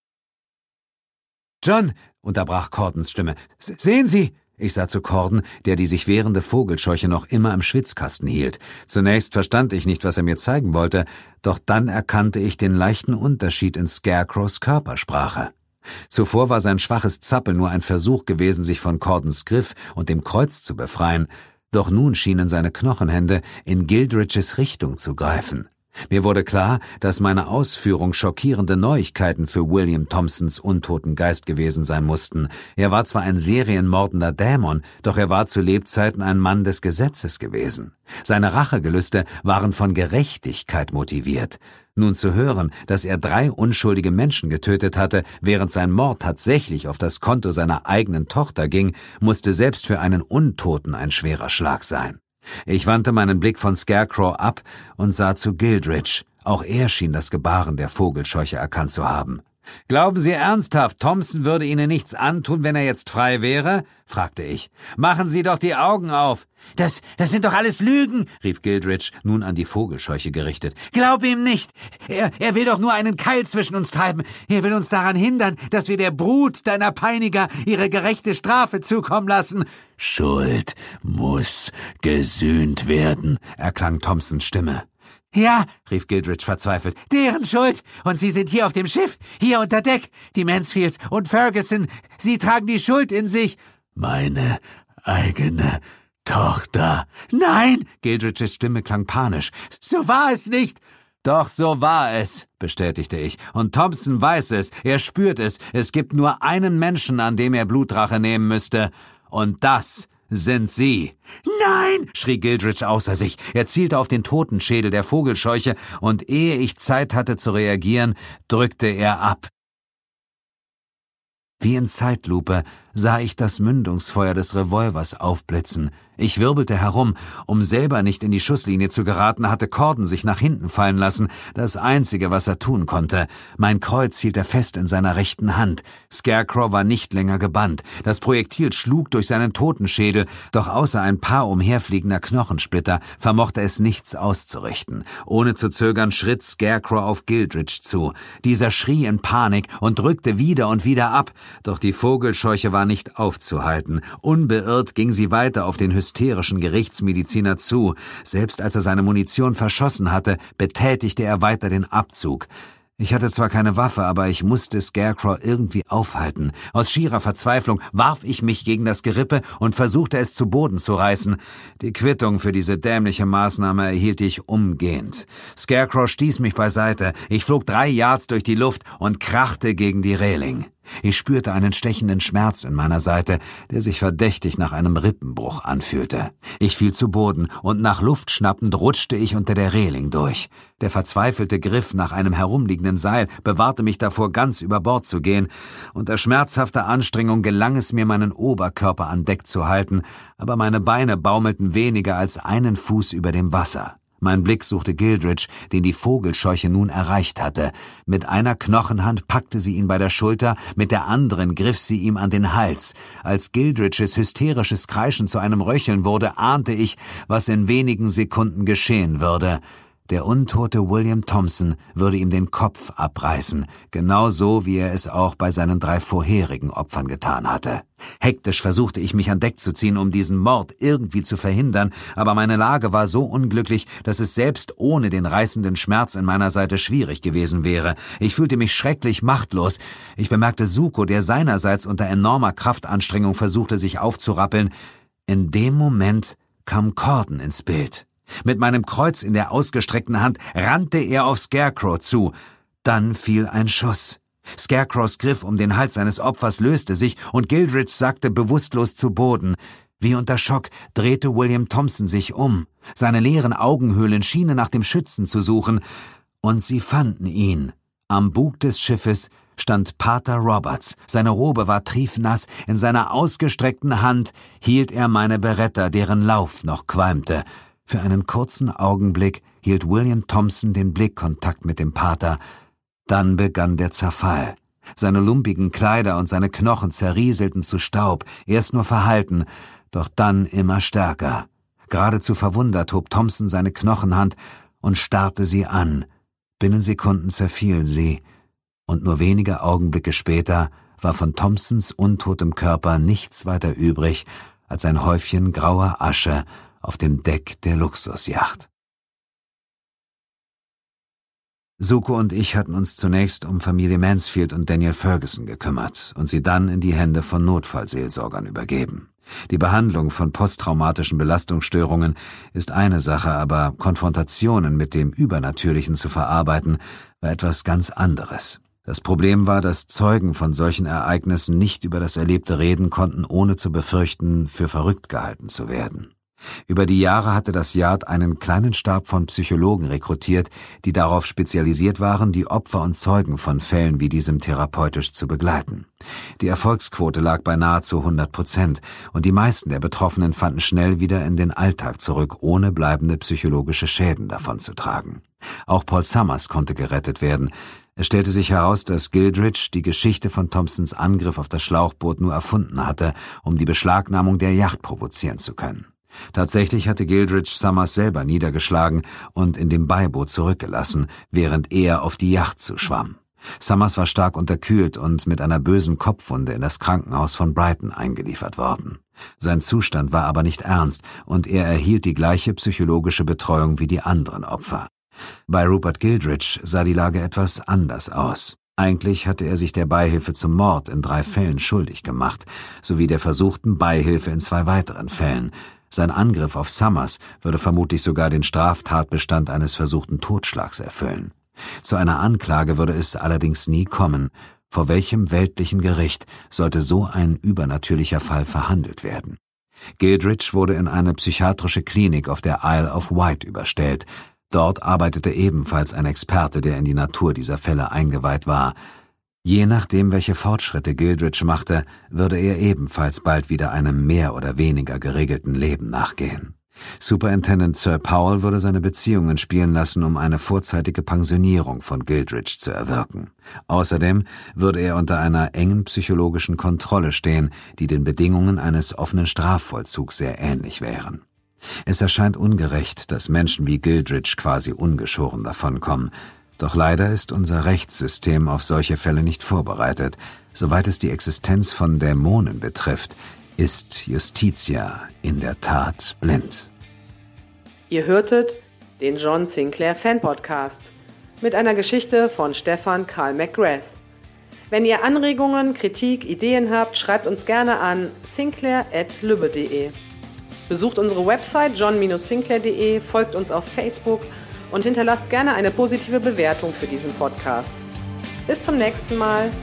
»John«, unterbrach Cordons Stimme, »sehen Sie!« Ich sah zu Cordon, der die sich wehrende Vogelscheuche noch immer im Schwitzkasten hielt. Zunächst verstand ich nicht, was er mir zeigen wollte, doch dann erkannte ich den leichten Unterschied in Scarecrows Körpersprache. Zuvor war sein schwaches Zappeln nur ein Versuch gewesen, sich von Cordons Griff und dem Kreuz zu befreien, doch nun schienen seine Knochenhände in Gildriches Richtung zu greifen. Mir wurde klar, dass meine Ausführung schockierende Neuigkeiten für William Thompsons untoten Geist gewesen sein mussten. Er war zwar ein serienmordender Dämon, doch er war zu Lebzeiten ein Mann des Gesetzes gewesen. Seine Rachegelüste waren von Gerechtigkeit motiviert. Nun zu hören, dass er drei unschuldige Menschen getötet hatte, während sein Mord tatsächlich auf das Konto seiner eigenen Tochter ging, musste selbst für einen Untoten ein schwerer Schlag sein. Ich wandte meinen Blick von Scarecrow ab und sah zu Gildritch. Auch er schien das Gebaren der Vogelscheuche erkannt zu haben. »Glauben Sie ernsthaft, Thompson würde Ihnen nichts antun, wenn er jetzt frei wäre?« fragte ich. »Machen Sie doch die Augen auf!« »Das, das sind doch alles Lügen«, rief Gildritch, nun an die Vogelscheuche gerichtet. »Glaub ihm nicht! Er, er will doch nur einen Keil zwischen uns treiben. Er will uns daran hindern, dass wir der Brut deiner Peiniger ihre gerechte Strafe zukommen lassen.« »Schuld muss gesühnt werden«, erklang Thompsons Stimme. »Ja«, rief Gildritch verzweifelt, »deren Schuld! Und Sie sind hier auf dem Schiff, hier unter Deck! Die Mansfields und Ferguson, Sie tragen die Schuld in sich!« »Meine eigene Tochter!« »Nein!« Gildriches Stimme klang panisch. »So war es nicht!« »Doch, so war es«, bestätigte ich. »Und Thompson weiß es, er spürt es. Es gibt nur einen Menschen, an dem er Blutrache nehmen müsste. Und das sind Sie!« »Nein!« schrie Gildritch außer sich. Er zielte auf den Totenschädel der Vogelscheuche, und ehe ich Zeit hatte zu reagieren, drückte er ab. Wie in Zeitlupe sah ich das Mündungsfeuer des Revolvers aufblitzen. Ich wirbelte herum. Um selber nicht in die Schusslinie zu geraten, hatte Cordon sich nach hinten fallen lassen, das Einzige, was er tun konnte. Mein Kreuz hielt er fest in seiner rechten Hand. Scarecrow war nicht länger gebannt. Das Projektil schlug durch seinen Totenschädel, doch außer ein paar umherfliegender Knochensplitter vermochte es nichts auszurichten. Ohne zu zögern schritt Scarecrow auf Gildritch zu. Dieser schrie in Panik und drückte wieder und wieder ab, doch die Vogelscheuche war nicht aufzuhalten. Unbeirrt ging sie weiter auf den hysterischen Gerichtsmediziner zu. Selbst als er seine Munition verschossen hatte, betätigte er weiter den Abzug. Ich hatte zwar keine Waffe, aber ich musste Scarecrow irgendwie aufhalten. Aus schierer Verzweiflung warf ich mich gegen das Gerippe und versuchte es zu Boden zu reißen. Die Quittung für diese dämliche Maßnahme erhielt ich umgehend. Scarecrow stieß mich beiseite. Ich flog drei Yards durch die Luft und krachte gegen die Reling. Ich spürte einen stechenden Schmerz in meiner Seite, der sich verdächtig nach einem Rippenbruch anfühlte. Ich fiel zu Boden und nach Luft schnappend rutschte ich unter der Reling durch. Der verzweifelte Griff nach einem herumliegenden Seil bewahrte mich davor, ganz über Bord zu gehen. Unter schmerzhafter Anstrengung gelang es mir, meinen Oberkörper an Deck zu halten, aber meine Beine baumelten weniger als einen Fuß über dem Wasser. Mein Blick suchte Gildridge, den die Vogelscheuche nun erreicht hatte. Mit einer Knochenhand packte sie ihn bei der Schulter, mit der anderen griff sie ihm an den Hals. Als Gildridges hysterisches Kreischen zu einem Röcheln wurde, ahnte ich, was in wenigen Sekunden geschehen würde. Der untote William Thompson würde ihm den Kopf abreißen, genauso wie er es auch bei seinen drei vorherigen Opfern getan hatte. Hektisch versuchte ich mich an Deck zu ziehen, um diesen Mord irgendwie zu verhindern, aber meine Lage war so unglücklich, dass es selbst ohne den reißenden Schmerz in meiner Seite schwierig gewesen wäre. Ich fühlte mich schrecklich machtlos. Ich bemerkte Zuko, der seinerseits unter enormer Kraftanstrengung versuchte, sich aufzurappeln. In dem Moment kam Corden ins Bild. Mit meinem Kreuz in der ausgestreckten Hand rannte er auf Scarecrow zu. Dann fiel ein Schuss. Scarecrows Griff um den Hals seines Opfers löste sich und Gildridge sackte bewusstlos zu Boden. Wie unter Schock drehte William Thompson sich um. Seine leeren Augenhöhlen schienen nach dem Schützen zu suchen. Und sie fanden ihn. Am Bug des Schiffes stand Pater Roberts. Seine Robe war triefnass. In seiner ausgestreckten Hand hielt er meine Beretta, deren Lauf noch qualmte. Für einen kurzen Augenblick hielt William Thompson den Blickkontakt mit dem Pater. Dann begann der Zerfall. Seine lumpigen Kleider und seine Knochen zerrieselten zu Staub, erst nur verhalten, doch dann immer stärker. Geradezu verwundert hob Thompson seine Knochenhand und starrte sie an. Binnen Sekunden zerfielen sie, und nur wenige Augenblicke später war von Thompsons untotem Körper nichts weiter übrig als ein Häufchen grauer Asche auf dem Deck der Luxusjacht. Zuko und ich hatten uns zunächst um Familie Mansfield und Daniel Ferguson gekümmert und sie dann in die Hände von Notfallseelsorgern übergeben. Die Behandlung von posttraumatischen Belastungsstörungen ist eine Sache, aber Konfrontationen mit dem Übernatürlichen zu verarbeiten, war etwas ganz anderes. Das Problem war, dass Zeugen von solchen Ereignissen nicht über das Erlebte reden konnten, ohne zu befürchten, für verrückt gehalten zu werden. Über die Jahre hatte das Yard einen kleinen Stab von Psychologen rekrutiert, die darauf spezialisiert waren, die Opfer und Zeugen von Fällen wie diesem therapeutisch zu begleiten. Die Erfolgsquote lag bei nahezu hundert Prozent und die meisten der Betroffenen fanden schnell wieder in den Alltag zurück, ohne bleibende psychologische Schäden davonzutragen. Auch Paul Summers konnte gerettet werden. Es stellte sich heraus, dass Gildridge die Geschichte von Thompsons Angriff auf das Schlauchboot nur erfunden hatte, um die Beschlagnahmung der Yacht provozieren zu können. Tatsächlich hatte Gildridge Summers selber niedergeschlagen und in dem Beiboot zurückgelassen, während er auf die Yacht zuschwamm. Summers war stark unterkühlt und mit einer bösen Kopfwunde in das Krankenhaus von Brighton eingeliefert worden. Sein Zustand war aber nicht ernst und er erhielt die gleiche psychologische Betreuung wie die anderen Opfer. Bei Rupert Gildridge sah die Lage etwas anders aus. Eigentlich hatte er sich der Beihilfe zum Mord in drei Fällen schuldig gemacht, sowie der versuchten Beihilfe in zwei weiteren Fällen. Sein Angriff auf Summers würde vermutlich sogar den Straftatbestand eines versuchten Totschlags erfüllen. Zu einer Anklage würde es allerdings nie kommen. Vor welchem weltlichen Gericht sollte so ein übernatürlicher Fall verhandelt werden? Gildridge wurde in eine psychiatrische Klinik auf der Isle of Wight überstellt. Dort arbeitete ebenfalls ein Experte, der in die Natur dieser Fälle eingeweiht war. Je nachdem, welche Fortschritte Gildridge machte, würde er ebenfalls bald wieder einem mehr oder weniger geregelten Leben nachgehen. Superintendent Sir Powell würde seine Beziehungen spielen lassen, um eine vorzeitige Pensionierung von Gildridge zu erwirken. Außerdem würde er unter einer engen psychologischen Kontrolle stehen, die den Bedingungen eines offenen Strafvollzugs sehr ähnlich wären. Es erscheint ungerecht, dass Menschen wie Gildridge quasi ungeschoren davonkommen. Doch leider ist unser Rechtssystem auf solche Fälle nicht vorbereitet. Soweit es die Existenz von Dämonen betrifft, ist Justitia in der Tat blind. Ihr hörtet den John Sinclair Fan Podcast mit einer Geschichte von Stefan Karl McGrath. Wenn ihr Anregungen, Kritik, Ideen habt, schreibt uns gerne an sinclair at lübbe punkt de. Besucht unsere Website john sinclair punkt de, folgt uns auf Facebook und hinterlasst gerne eine positive Bewertung für diesen Podcast. Bis zum nächsten Mal.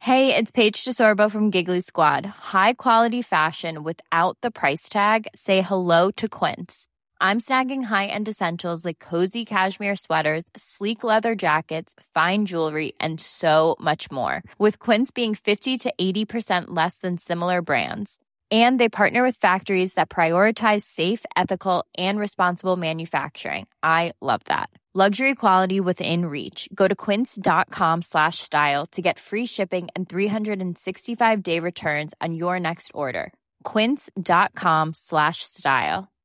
Hey, it's Paige DeSorbo from Giggly Squad. High quality fashion without the price tag. Say hello to Quince. I'm snagging high-end essentials like cozy cashmere sweaters, sleek leather jackets, fine jewelry, and so much more. With Quince being fifty to eighty percent less than similar brands. And they partner with factories that prioritize safe, ethical, and responsible manufacturing. I love that. Luxury quality within reach. Go to quince.com slash style to get free shipping and three sixty-five day returns on your next order. Quince.com slash style.